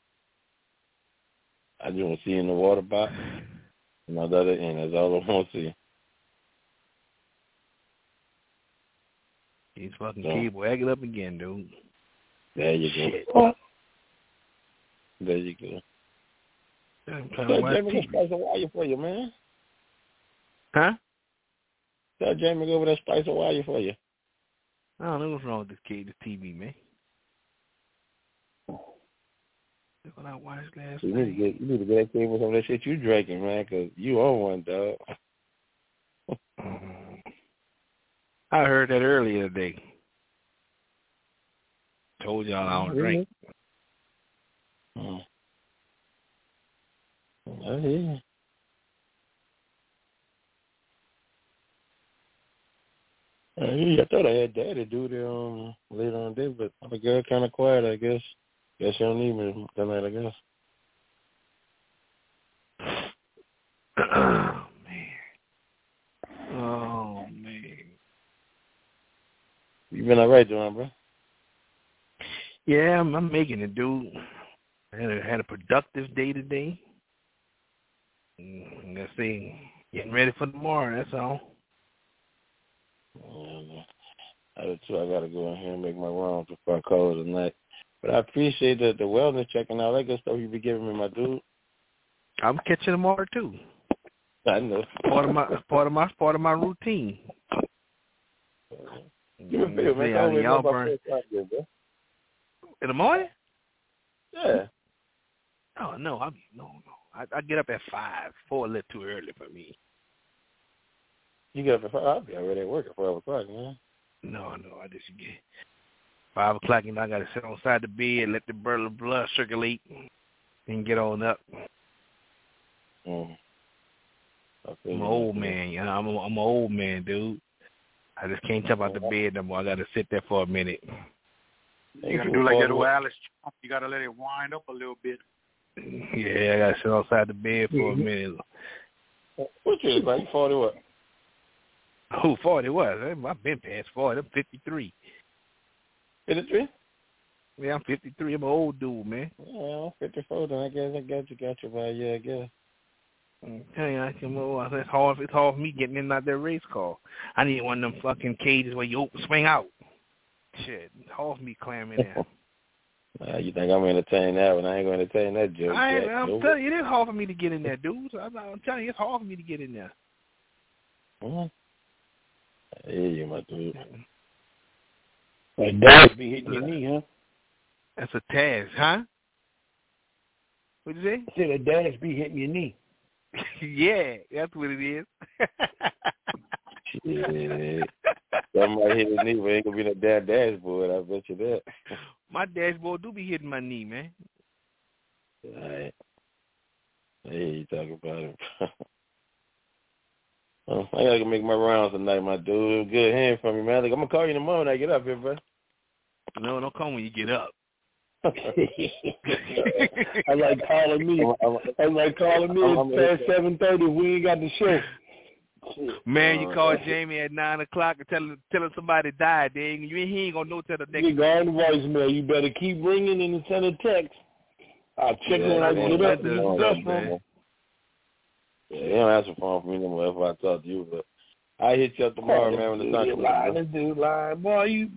I just want to see you in the water box. And on the other end, that's all I want to see. He's fucking cable. Egg it up again, dude. There you go. Shit. There you go. Tell Jamie to spice a wire for you, man. Huh? Tell Jamie to go over there spice a wire for you. I don't know what's wrong with this kid, this TV, man. Look what I watched last night. You need to get that kid with some of that shit you drinking, man, because you own one, dog. I heard that earlier today. Told y'all I don't drink. I hear you. I thought I had Daddy do it later on today, but the girl kind of quiet, I guess. Guess she don't need me tonight, I guess. Oh, man. Oh, man. You been all right, John, bro? Yeah, I'm making it, dude. I had a productive day today. Let's see, getting ready for tomorrow, that's all. I got to go in here and make my rounds before I call it a night. But I appreciate the wellness check and all that good stuff you be giving me, my dude. I'm catching tomorrow too. I know. Part of my routine. You feel me? Y'all burn in the morning? Yeah. Oh no, I get up at 5. 4 a little too early for me. You get up at 5? I'll be already at work at 5 o'clock, man. No, I just get 5 o'clock, and I got to sit on the side of the bed, let the blood circulate, and get on up. I'm an old man, you know. I'm an old man, dude. I just can't jump out the bed no more. I got to sit there for a minute. You got to do like that old Alice. You got to let it wind up a little bit. Yeah, I got to sit outside the bed for a minute. What you like, 40 what? Oh, 40 what? I've been past 40. I'm 53. 53? Yeah, I'm 53. I'm an old dude, man. Yeah, 54 then. I guess I got you by a year, I guess. It's hard for me getting in out that race car. I need one of them fucking cages where you swing out. Shit, it's hard for me clamming in. You think I'm entertaining that one? I ain't going to entertain that joke. I'm telling you, it is hard for me to get in there, dude. I'm telling you, it's hard for me to get in there. I hear you, my dude. Like Dad be hitting your knee, huh? That's a task, huh? What'd you say? I said that Dad be hitting your knee. Yeah, that's what it is. Shit. Somebody hit his knee, but ain't going to be no dashboard. I bet you that. My dashboard do be hitting my knee, man. All right. Hey, you talking about it. I got to make my rounds tonight, my dude. Good hearing from you, man. I'm going to call you in the morning when I get up here, bro. No, don't call when you get up. I like calling me. I like calling me at past 7:30. We ain't got the show. Man, you call Jamie at 9 o'clock and tell him somebody died. He ain't gonna know till the next. You go on the voicemail. You better keep ringing and send a text. I'll check when I get up. Yeah, they don't answer phone for me no more if I talk to you, but I hit you up tomorrow, man, when the sun comes out. This dude lying. Boy, you.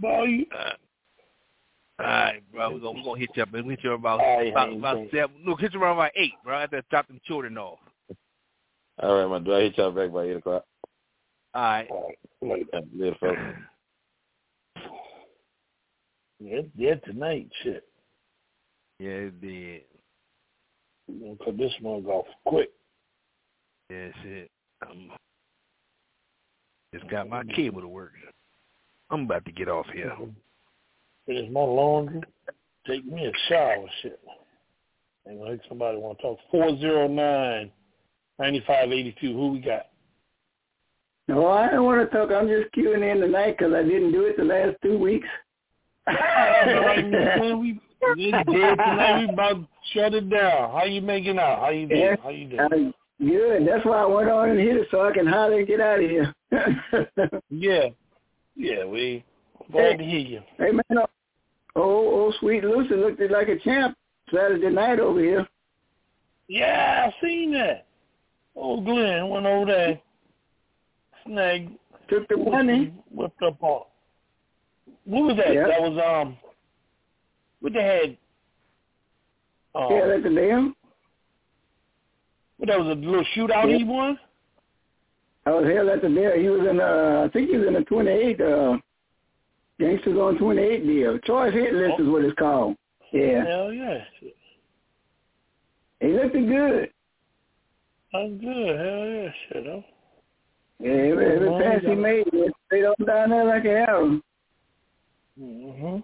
All right, bro. We're gonna hit you up. We'll hit you about 7. Look, hit you around about 8, bro. I have to drop them children off. All right, my dude. I hit y'all back by 8 o'clock. All right. Later, folks. Yeah, tonight, shit. Yeah, it did. We're gonna cut this one off quick. Yeah, shit. Just got my cable to work. I'm about to get off here. Finish my laundry. Take me a shower, shit. And like somebody want to talk. 409-9582. Who we got? No, I don't want to talk. I'm just queuing in tonight because I didn't do it the last 2 weeks. We dead tonight. We about to shut it down. How you making out? How you doing? How you doing? Good. That's why I went on and hit it so I can holler and get out of here. Yeah, we glad to hear you. Hey, man, old Sweet Lucy looked like a champ Saturday night over here. Yeah, I seen that. Old Glenn went over there, snagged, took the money, whipped up on. What was that? Yep. That was what they had. Yeah, that's the damn. But that was a little shootout he won? I was held at the deal. He was in I think he was in a 28, Gangsters on 28 deal. Choice hit list is what it's called. Yeah. Hell yeah. He looked good. I'm good. Hell yeah, shit, though. Yeah, every pass he made, he stayed on down there like an arrow. Mm-hmm.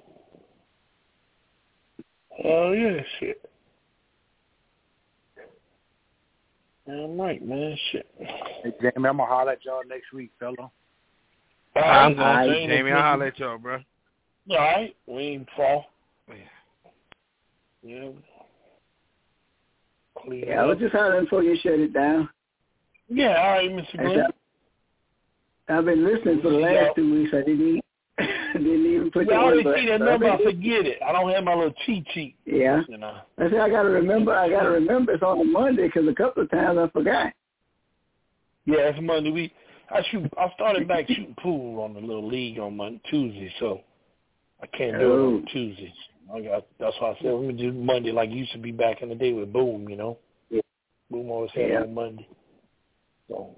Hell yeah, shit. Damn right, man, shit. Hey, Jamie, I'm going to holler at y'all next week, fella. I'm going to, Jamie. I'll holler at y'all, bro. All right. We ain't fall. Yeah. Yeah, I was just hollering before you shut it down. Yeah, all right, Mr. Glenn. I've been listening for the last 2 weeks. I didn't even put I always see that number. I forget it. I don't have my little cheat sheet. Yeah. You know. I said I got to remember. It's on a Monday because a couple of times I forgot. Yeah, it's Monday. I started back shooting pool on the little league on Tuesday, so I can't do it on Tuesdays. That's why I said let me do Monday like it used to be back in the day with Boom, you know. Yeah. Boom always had it on Monday. So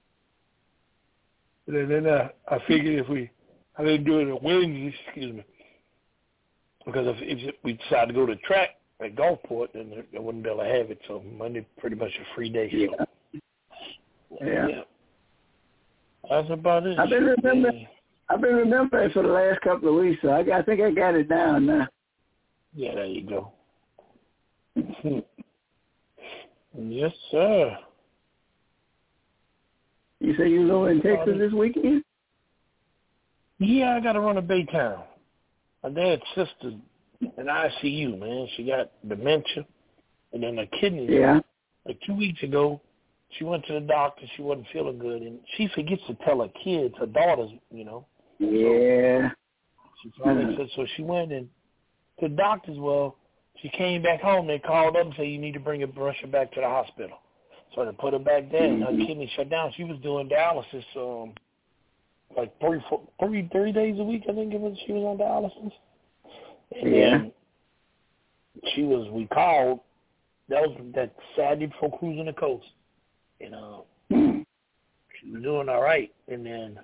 then I figured I didn't do it on Wednesdays, because if we decide to go to the track at Gulfport, then I wouldn't be able to have it. So Monday pretty much a free day. So. Yeah. That's about it. I've been remembering for the last couple of weeks, so I think I got it down now. Yeah, there you go. Yes, sir. You say you was over in Texas this weekend? Yeah, I got to run to Baytown. My dad's sister in ICU, man. She got dementia, and then her kidneys. Yeah. Like 2 weeks ago, she went to the doctor. She wasn't feeling good, and she forgets to tell her kids, her daughters, you know. Yeah. So she finally said, so she went and to the doctors. Well, she came back home. They called up and said, you need to rush her back to the hospital. So they put her back there, and her kidney shut down. She was doing dialysis like 30 days a week, I think it was. She was on dialysis. And then we called. That was that Saturday before cruising the coast. And she was doing all right. And then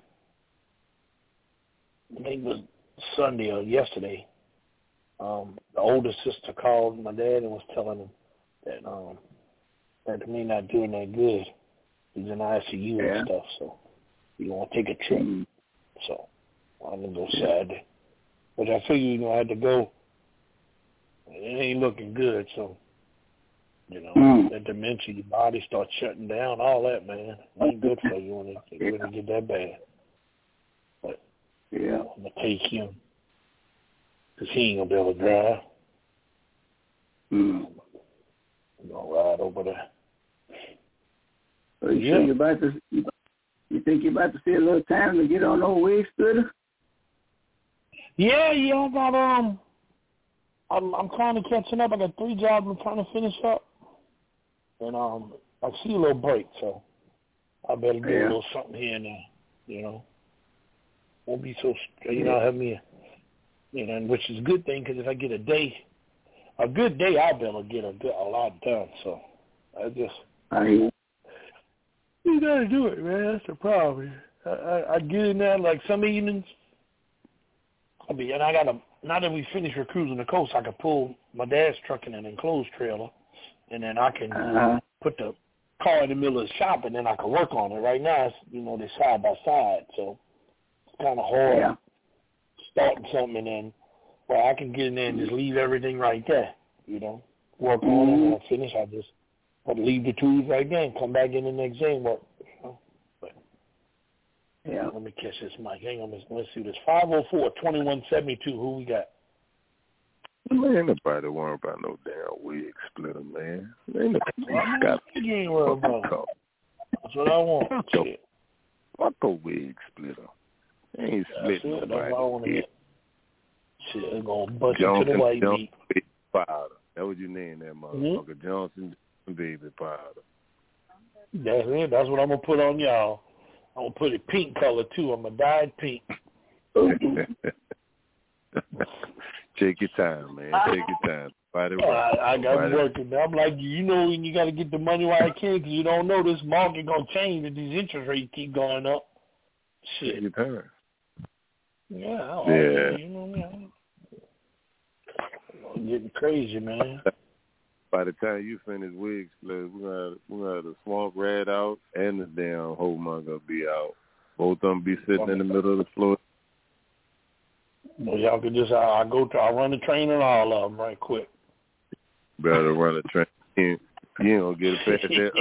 I think it was Sunday or yesterday, the older sister called my dad and was telling him that me not doing that good. He's in ICU and stuff, so he want to take a trip. So I'm going to go Saturday. But I figured, I had to go. It ain't looking good, so, that dementia, your body starts shutting down, all that, man. It ain't good for you when it get that bad. But I'm going to take him because he ain't going to be able to drive. I'm going to ride over there. So you think you're about to see a little time to get on old wig splitter? Yeah, I got I'm kind of catching up. I got 3 jobs I'm trying to finish up, and I see a little break, so I better do a little something here and there. Won't be so have me, which is a good thing because if I get a good day, I'll be able to get a lot done. So you gotta do it, man. That's the problem. I get in there like some evenings. Now that we finish with cruising the coast, I can pull my dad's truck in an enclosed trailer, and then I can put the car in the middle of the shop, and then I can work on it. Right now, it's, they're side by side, so it's kind of hard starting something, and then I can get in there and just leave everything right there, work on it, and when I finish, I just leave the tools right there and come back in the next day and work. Let me catch this mic. Hang on, let's see this. 504-2172. Who we got? Man, ain't nobody worrying about no damn wig splitter, man. Ain't nobody got That's what I want. Fuck a wig splitter. Ain't splitting nobody. That's what I want to get. Shit, it's going to bust into the white meat. Powder. That was your name, that motherfucker. Johnson baby powder. That's it. That's what I'm going to put on y'all. I'm going to put it pink color, too. I'm going to dye it pink. Take your time, man. Take your time. I got working. I'm like, you know, you got to get the money while you can, because you don't know this market gonna change if these interest rates keep going up. Shit. Yeah. You know, getting crazy, man. By the time you finish wig split, we're gonna have the swamp rat out and the damn whole month gonna be out. Both of them be sitting in the middle of the floor. Well, y'all could just I run the train on all of them right quick. Better run a train. You ain't gonna get it past that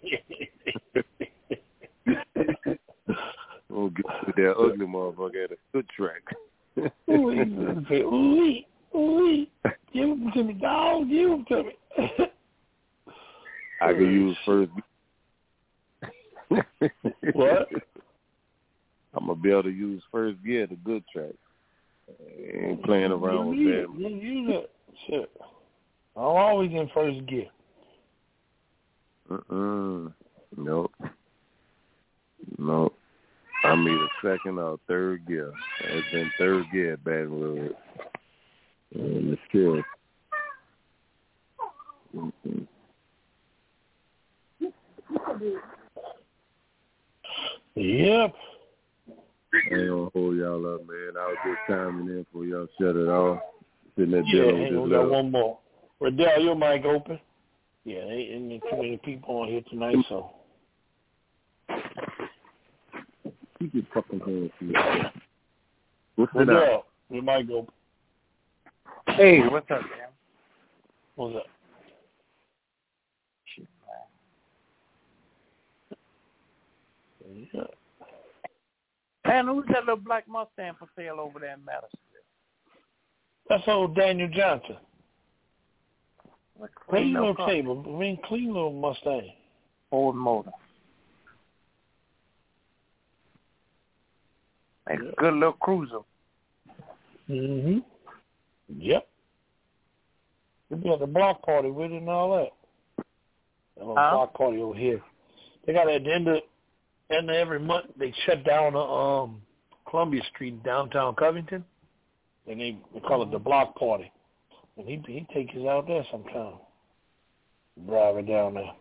ugly. We'll get with that ugly motherfucker at a good track. Ooh, give them to me, dog. Give them to me. I could use first. What? I'm gonna be able to use first gear, the good track. Ain't playing around with that. You use it. Shit. I'm always in first gear. Nope. I'm either second or third gear. It's been third gear at Baton Rouge. And it's still. Yep. I ain't gonna hold y'all up, man. I was just timing in for y'all shut it off. Sitting there dealing with this. We got one more. Riddell, your mic open? Yeah, ain't too many people on here tonight, so. Keep your fucking hands here. What's Riddell, your mic open. Hey, what's up, man? What's up? Shit, man. Yeah. Man, who's that little black Mustang for sale over there in Madisonville? That's old Daniel Johnson. Clean little table. Clean little Mustang. Ford motor. Like a good little cruiser. Mm-hmm. Yep. We'll be at the block party with it and all that. That little block party over here. They got at the end of every month, they shut down Columbia Street, downtown Covington, and they call it the block party. And he takes us out there sometime, driving down there.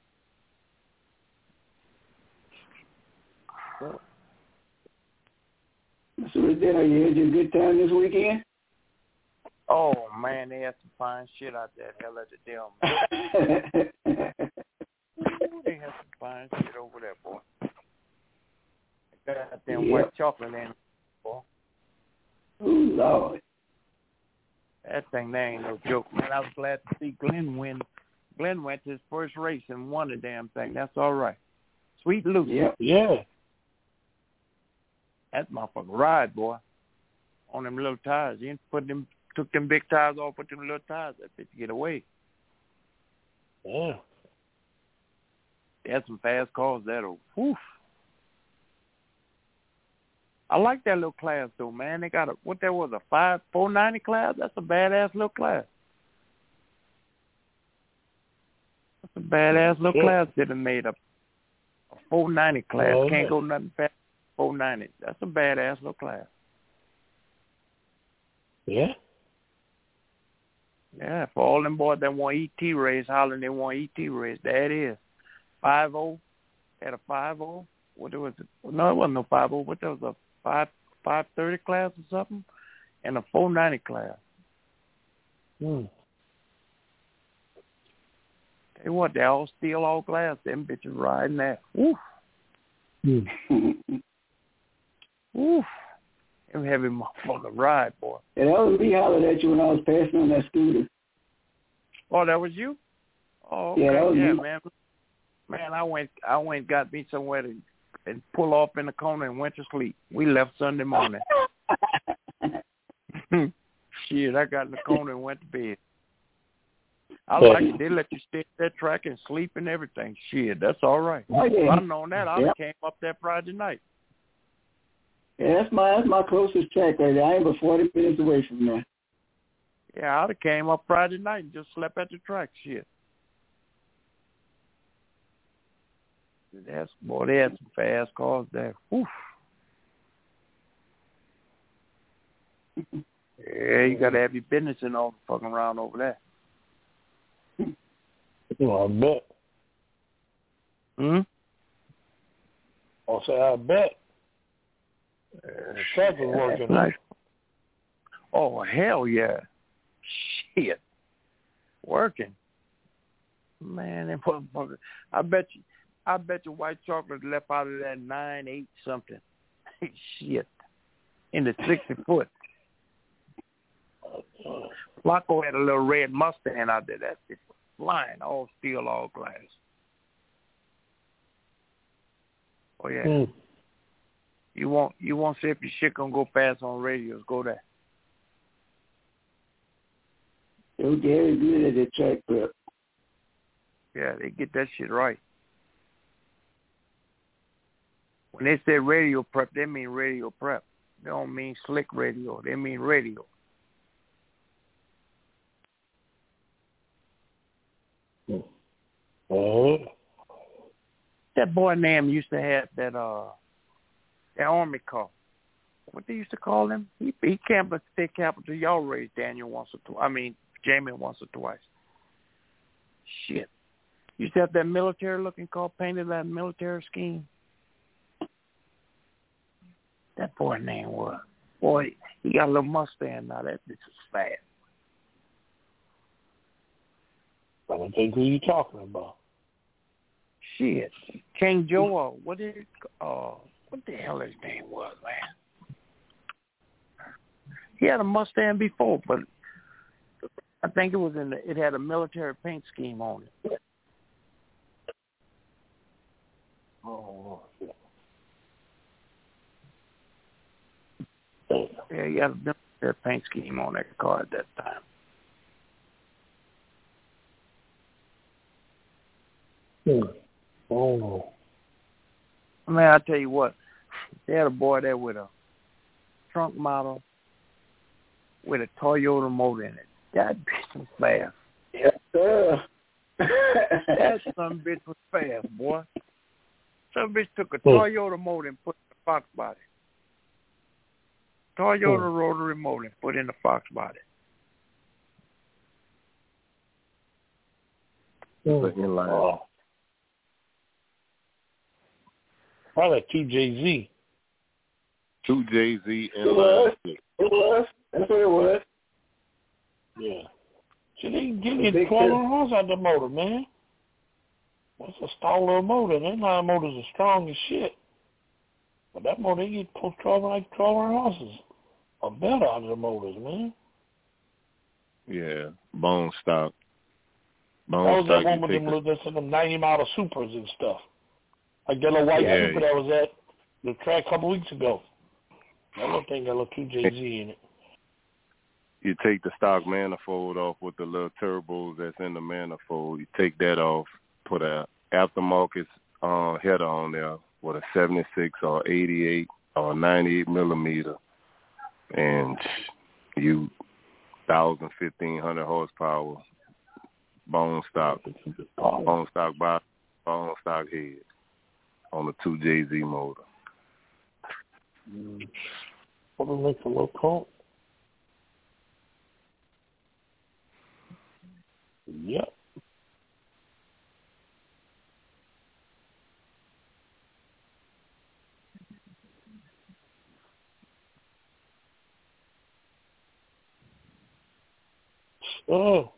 So, Riddell, you had your good time this weekend? Oh, man, they had some fine shit out there. Hell at the damn. They had some fine shit over there, boy. They got them white chocolate in it, boy. Oh, Lord. That thing, there ain't no joke, man. I was glad to see Glenn win. Glenn went to his first race and won the damn thing. That's all right. Sweet Lucy. Yeah. That motherfucker ride, boy. On them little tires. He took them big tires off, put them little tires up to get away. Yeah. They had some fast cars there, though. Woof. I like that little class, though, man. They got a 490 class? That's a badass little class. That's a badass little class that they made up. A 490 class. Can't go nothing fast. 490. That's a badass little class. Yeah? Yeah, for all them boys that want ET race, hollering they want ET race. There it is. 5-0. Had a 5-0. What was it? No, it wasn't no 5-0. What that was, a 530 class or something? And a 490 class. They what? They all steel, all glass. Them bitches riding that. Woof. Woof. Them heavy motherfucker ride, boy. Yeah, that was me hollering at you when I was passing on that scooter. Oh, that was you? Oh, okay. Yeah, that was me. Man. Man, I went got me somewhere and pull off in the corner and went to sleep. We left Sunday morning. Shit, I got in the corner and went to bed. I like it. They let you stay at that track and sleep and everything. Shit, that's all right. Oh, yeah. If I'd known that, I came up there Friday night. Yeah, that's my closest track right there. I ain't but 40 minutes away from there. Yeah, I'd have came up Friday night and just slept at the track. Shit. They had some fast cars there. Oof. Yeah, you got to have your business in all fucking around over there. I bet. I'll say I bet. The track is working. Nice. Oh, hell yeah. Shit. Working. Man, that motherfucker. I bet you white chocolate left out of that 9-8 something. Shit. In the 60 foot. Flacco had a little red Mustang out there. That's it. Flying, all steel, all glass. Oh yeah. You want to see if your shit gonna go fast on radios? Go there. They're very good at the track prep. Yeah, they get that shit right. When they say radio prep, they mean radio prep. They don't mean slick radio. They mean radio. Oh. That boy name used to have that Army car. What they used to call him? He camped at state capitol. Y'all raised Daniel once or twice. I mean, Jamie once or twice. Shit. Used to have that military-looking car painted like a military scheme. That boy name was. Boy, he got a little Mustang now. That bitch is fast. I don't think who you talking about. Shit. King Joe, what the hell his name was, man? He had a Mustang before, but I think it had a military paint scheme on it. Oh, shit. Yeah, he had a military paint scheme on that car at that time. Oh. Man, I tell you what, they had a boy there with a trunk model with a Toyota motor in it. That bitch was fast. Yes, sir. That some bitch was fast, boy. Some bitch took a Toyota motor and put in the Fox body. Toyota rotary motor and put in the Fox body. Looking like probably 2JZ. 2JZ and It was. That's what it was. Yeah. See, they can get 1,200 horse out the motor, man. That's a stall little motor. Them line motors are strong as shit. But that motor, they get 1,200 horses or better out of the motors, man. Yeah, bone stock. That was that one with them 90-mile supers and stuff. Like that little white super that was at the track a couple weeks ago. That little thing got a little 2JZ in it. You take the stock manifold off with the little turbos that's in the manifold. You take that off, put a aftermarket header on there with a 76 or 88 or 98 millimeter, and you 1,500 horsepower bone stock head on the 2JZ motor. Probably makes a little call. Yep. Oh.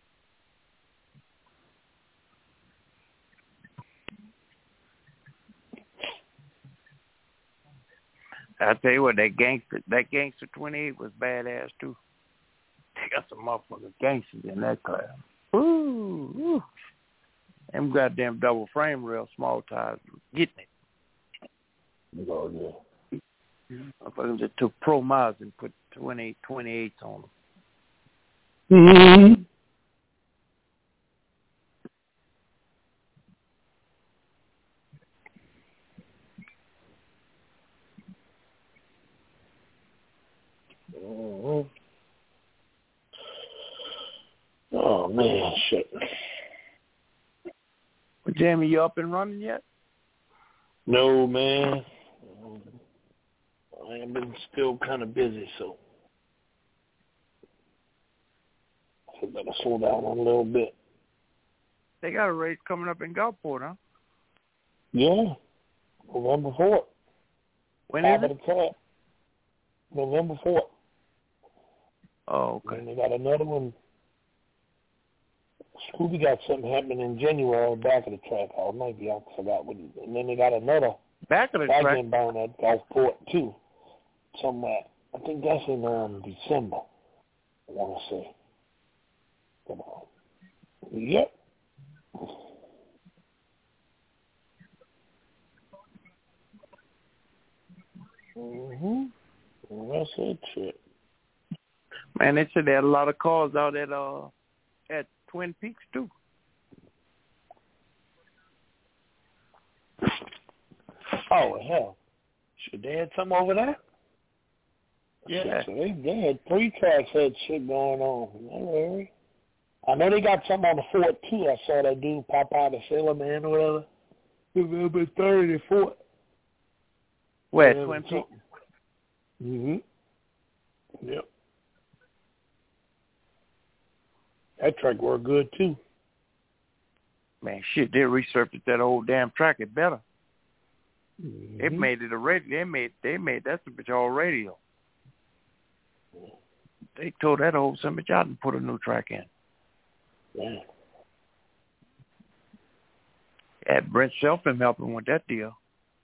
I tell you what, that gangster 28 was badass too. They got some motherfucking gangsters in that class. Ooh. Them goddamn double frame rail, small tires, getting it. Oh, yeah. Motherfuckers just took Pro Miles and put 28s on them. Mm-hmm. Oh, man, shit. Well, Jamie, you up and running yet? No, man. I have been still kind of busy, so I better slow down a little bit. They got a race coming up in Gulfport, huh? Yeah. November 4th. When is it? November 4th. Oh, okay. And they got another one. Scooby got something happening in January back of the track. I forgot what. And then they got another back of the track down at Gulfport too. Somewhere. I think that's in December. I want to say. Come on. Yep. Mhm. Well, that's it. Shit. Man, they said they had a lot of cars out at Twin Peaks too. Oh hell! Should they had something over there? Yeah. So they had 3 tracks had shit going on. No worry. I know they got something on the 4th too. I saw that dude pop out of Sailor Man or whatever. November 3rd and 4th. Where, Twin Peaks? Yep. That track worked good too. Man, shit, they resurfaced that old damn track. It better. They made it a radio. They made that bitch all radio. They tore that old son bitch out and put a new track in. Yeah. Had Brent Shelton helping with that deal.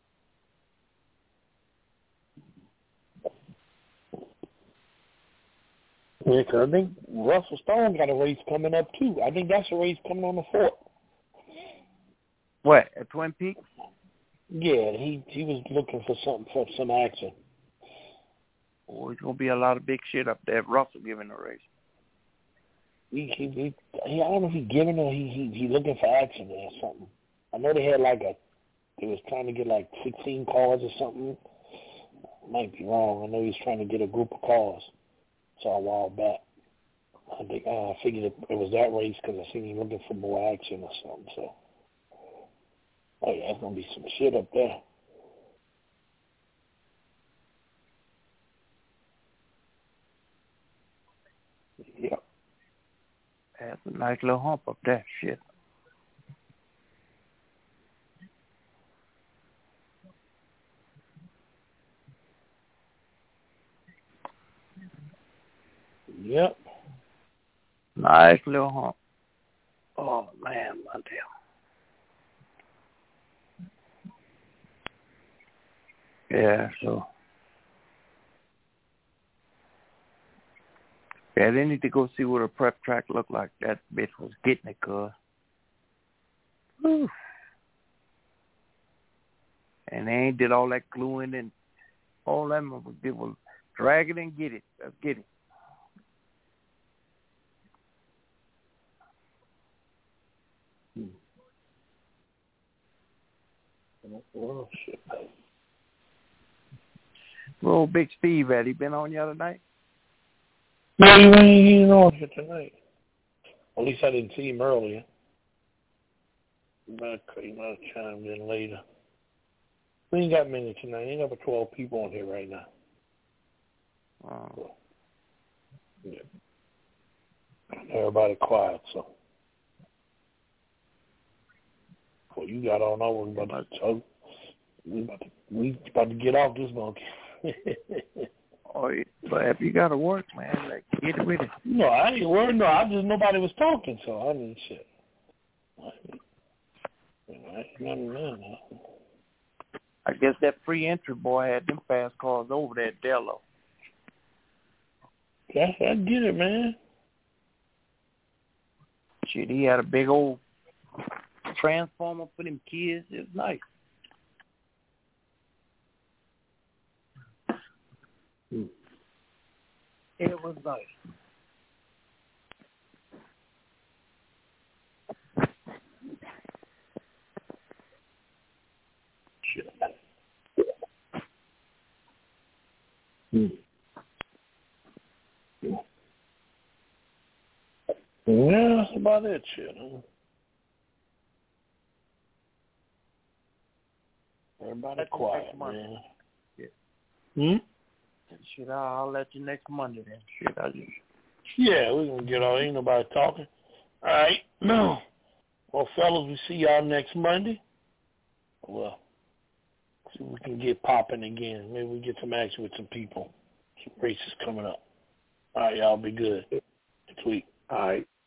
Yeah, cause I think Russell Stone got a race coming up too. I think that's a race coming on the 4th. What, at Twin Peaks? Yeah, he was looking for some action. Oh, there's gonna be a lot of big shit up there if Russell giving the race. I don't know if he's giving or he looking for action there or something. I know they had they was trying to get 16 cars or something. Might be wrong. I know he was trying to get a group of cars. Saw a while back. I think I figured it was that race because I seen him looking for more action or something. So, oh yeah, there's gonna be some shit up there. Yep. That's a nice little hump up there. Shit. Yep. Nice little hump. Oh, man, my dear. Yeah, so. Yeah, they need to go see what a prep track looked like. That bitch was getting it, cuz. And they ain't did all that gluing and all that. They will drag it and get it. Let's get it. Oh, shit. Where old Big Steve at? He been on the other night? No, he ain't on here tonight. At least I didn't see him earlier. He might have chimed in later. We ain't got many tonight. Ain't got but 12 people on here right now. Oh. Yeah. Everybody quiet, so. Well, you got on over we about to get off this monkey. Oh, but if you got to work, man, get with it. No, I ain't worried. No, nobody was talking, so I mean, shit. I guess that free entry boy had them fast cars over there at Dello. Yeah, I get it, man. Shit, he had a big old transformer for them kids. It was nice. It was nice. Shit. Yeah, that's about it, shit. Huh? Everybody quiet, man. Yeah. Shit, I'll let you next Monday then. Shit, Yeah, we're going to get on. Ain't nobody talking. All right. No. Well, fellas, we see y'all next Monday. Well, see if we can get popping again. Maybe we get some action with some people. Some races coming up. All right, y'all be good. Next week. All right.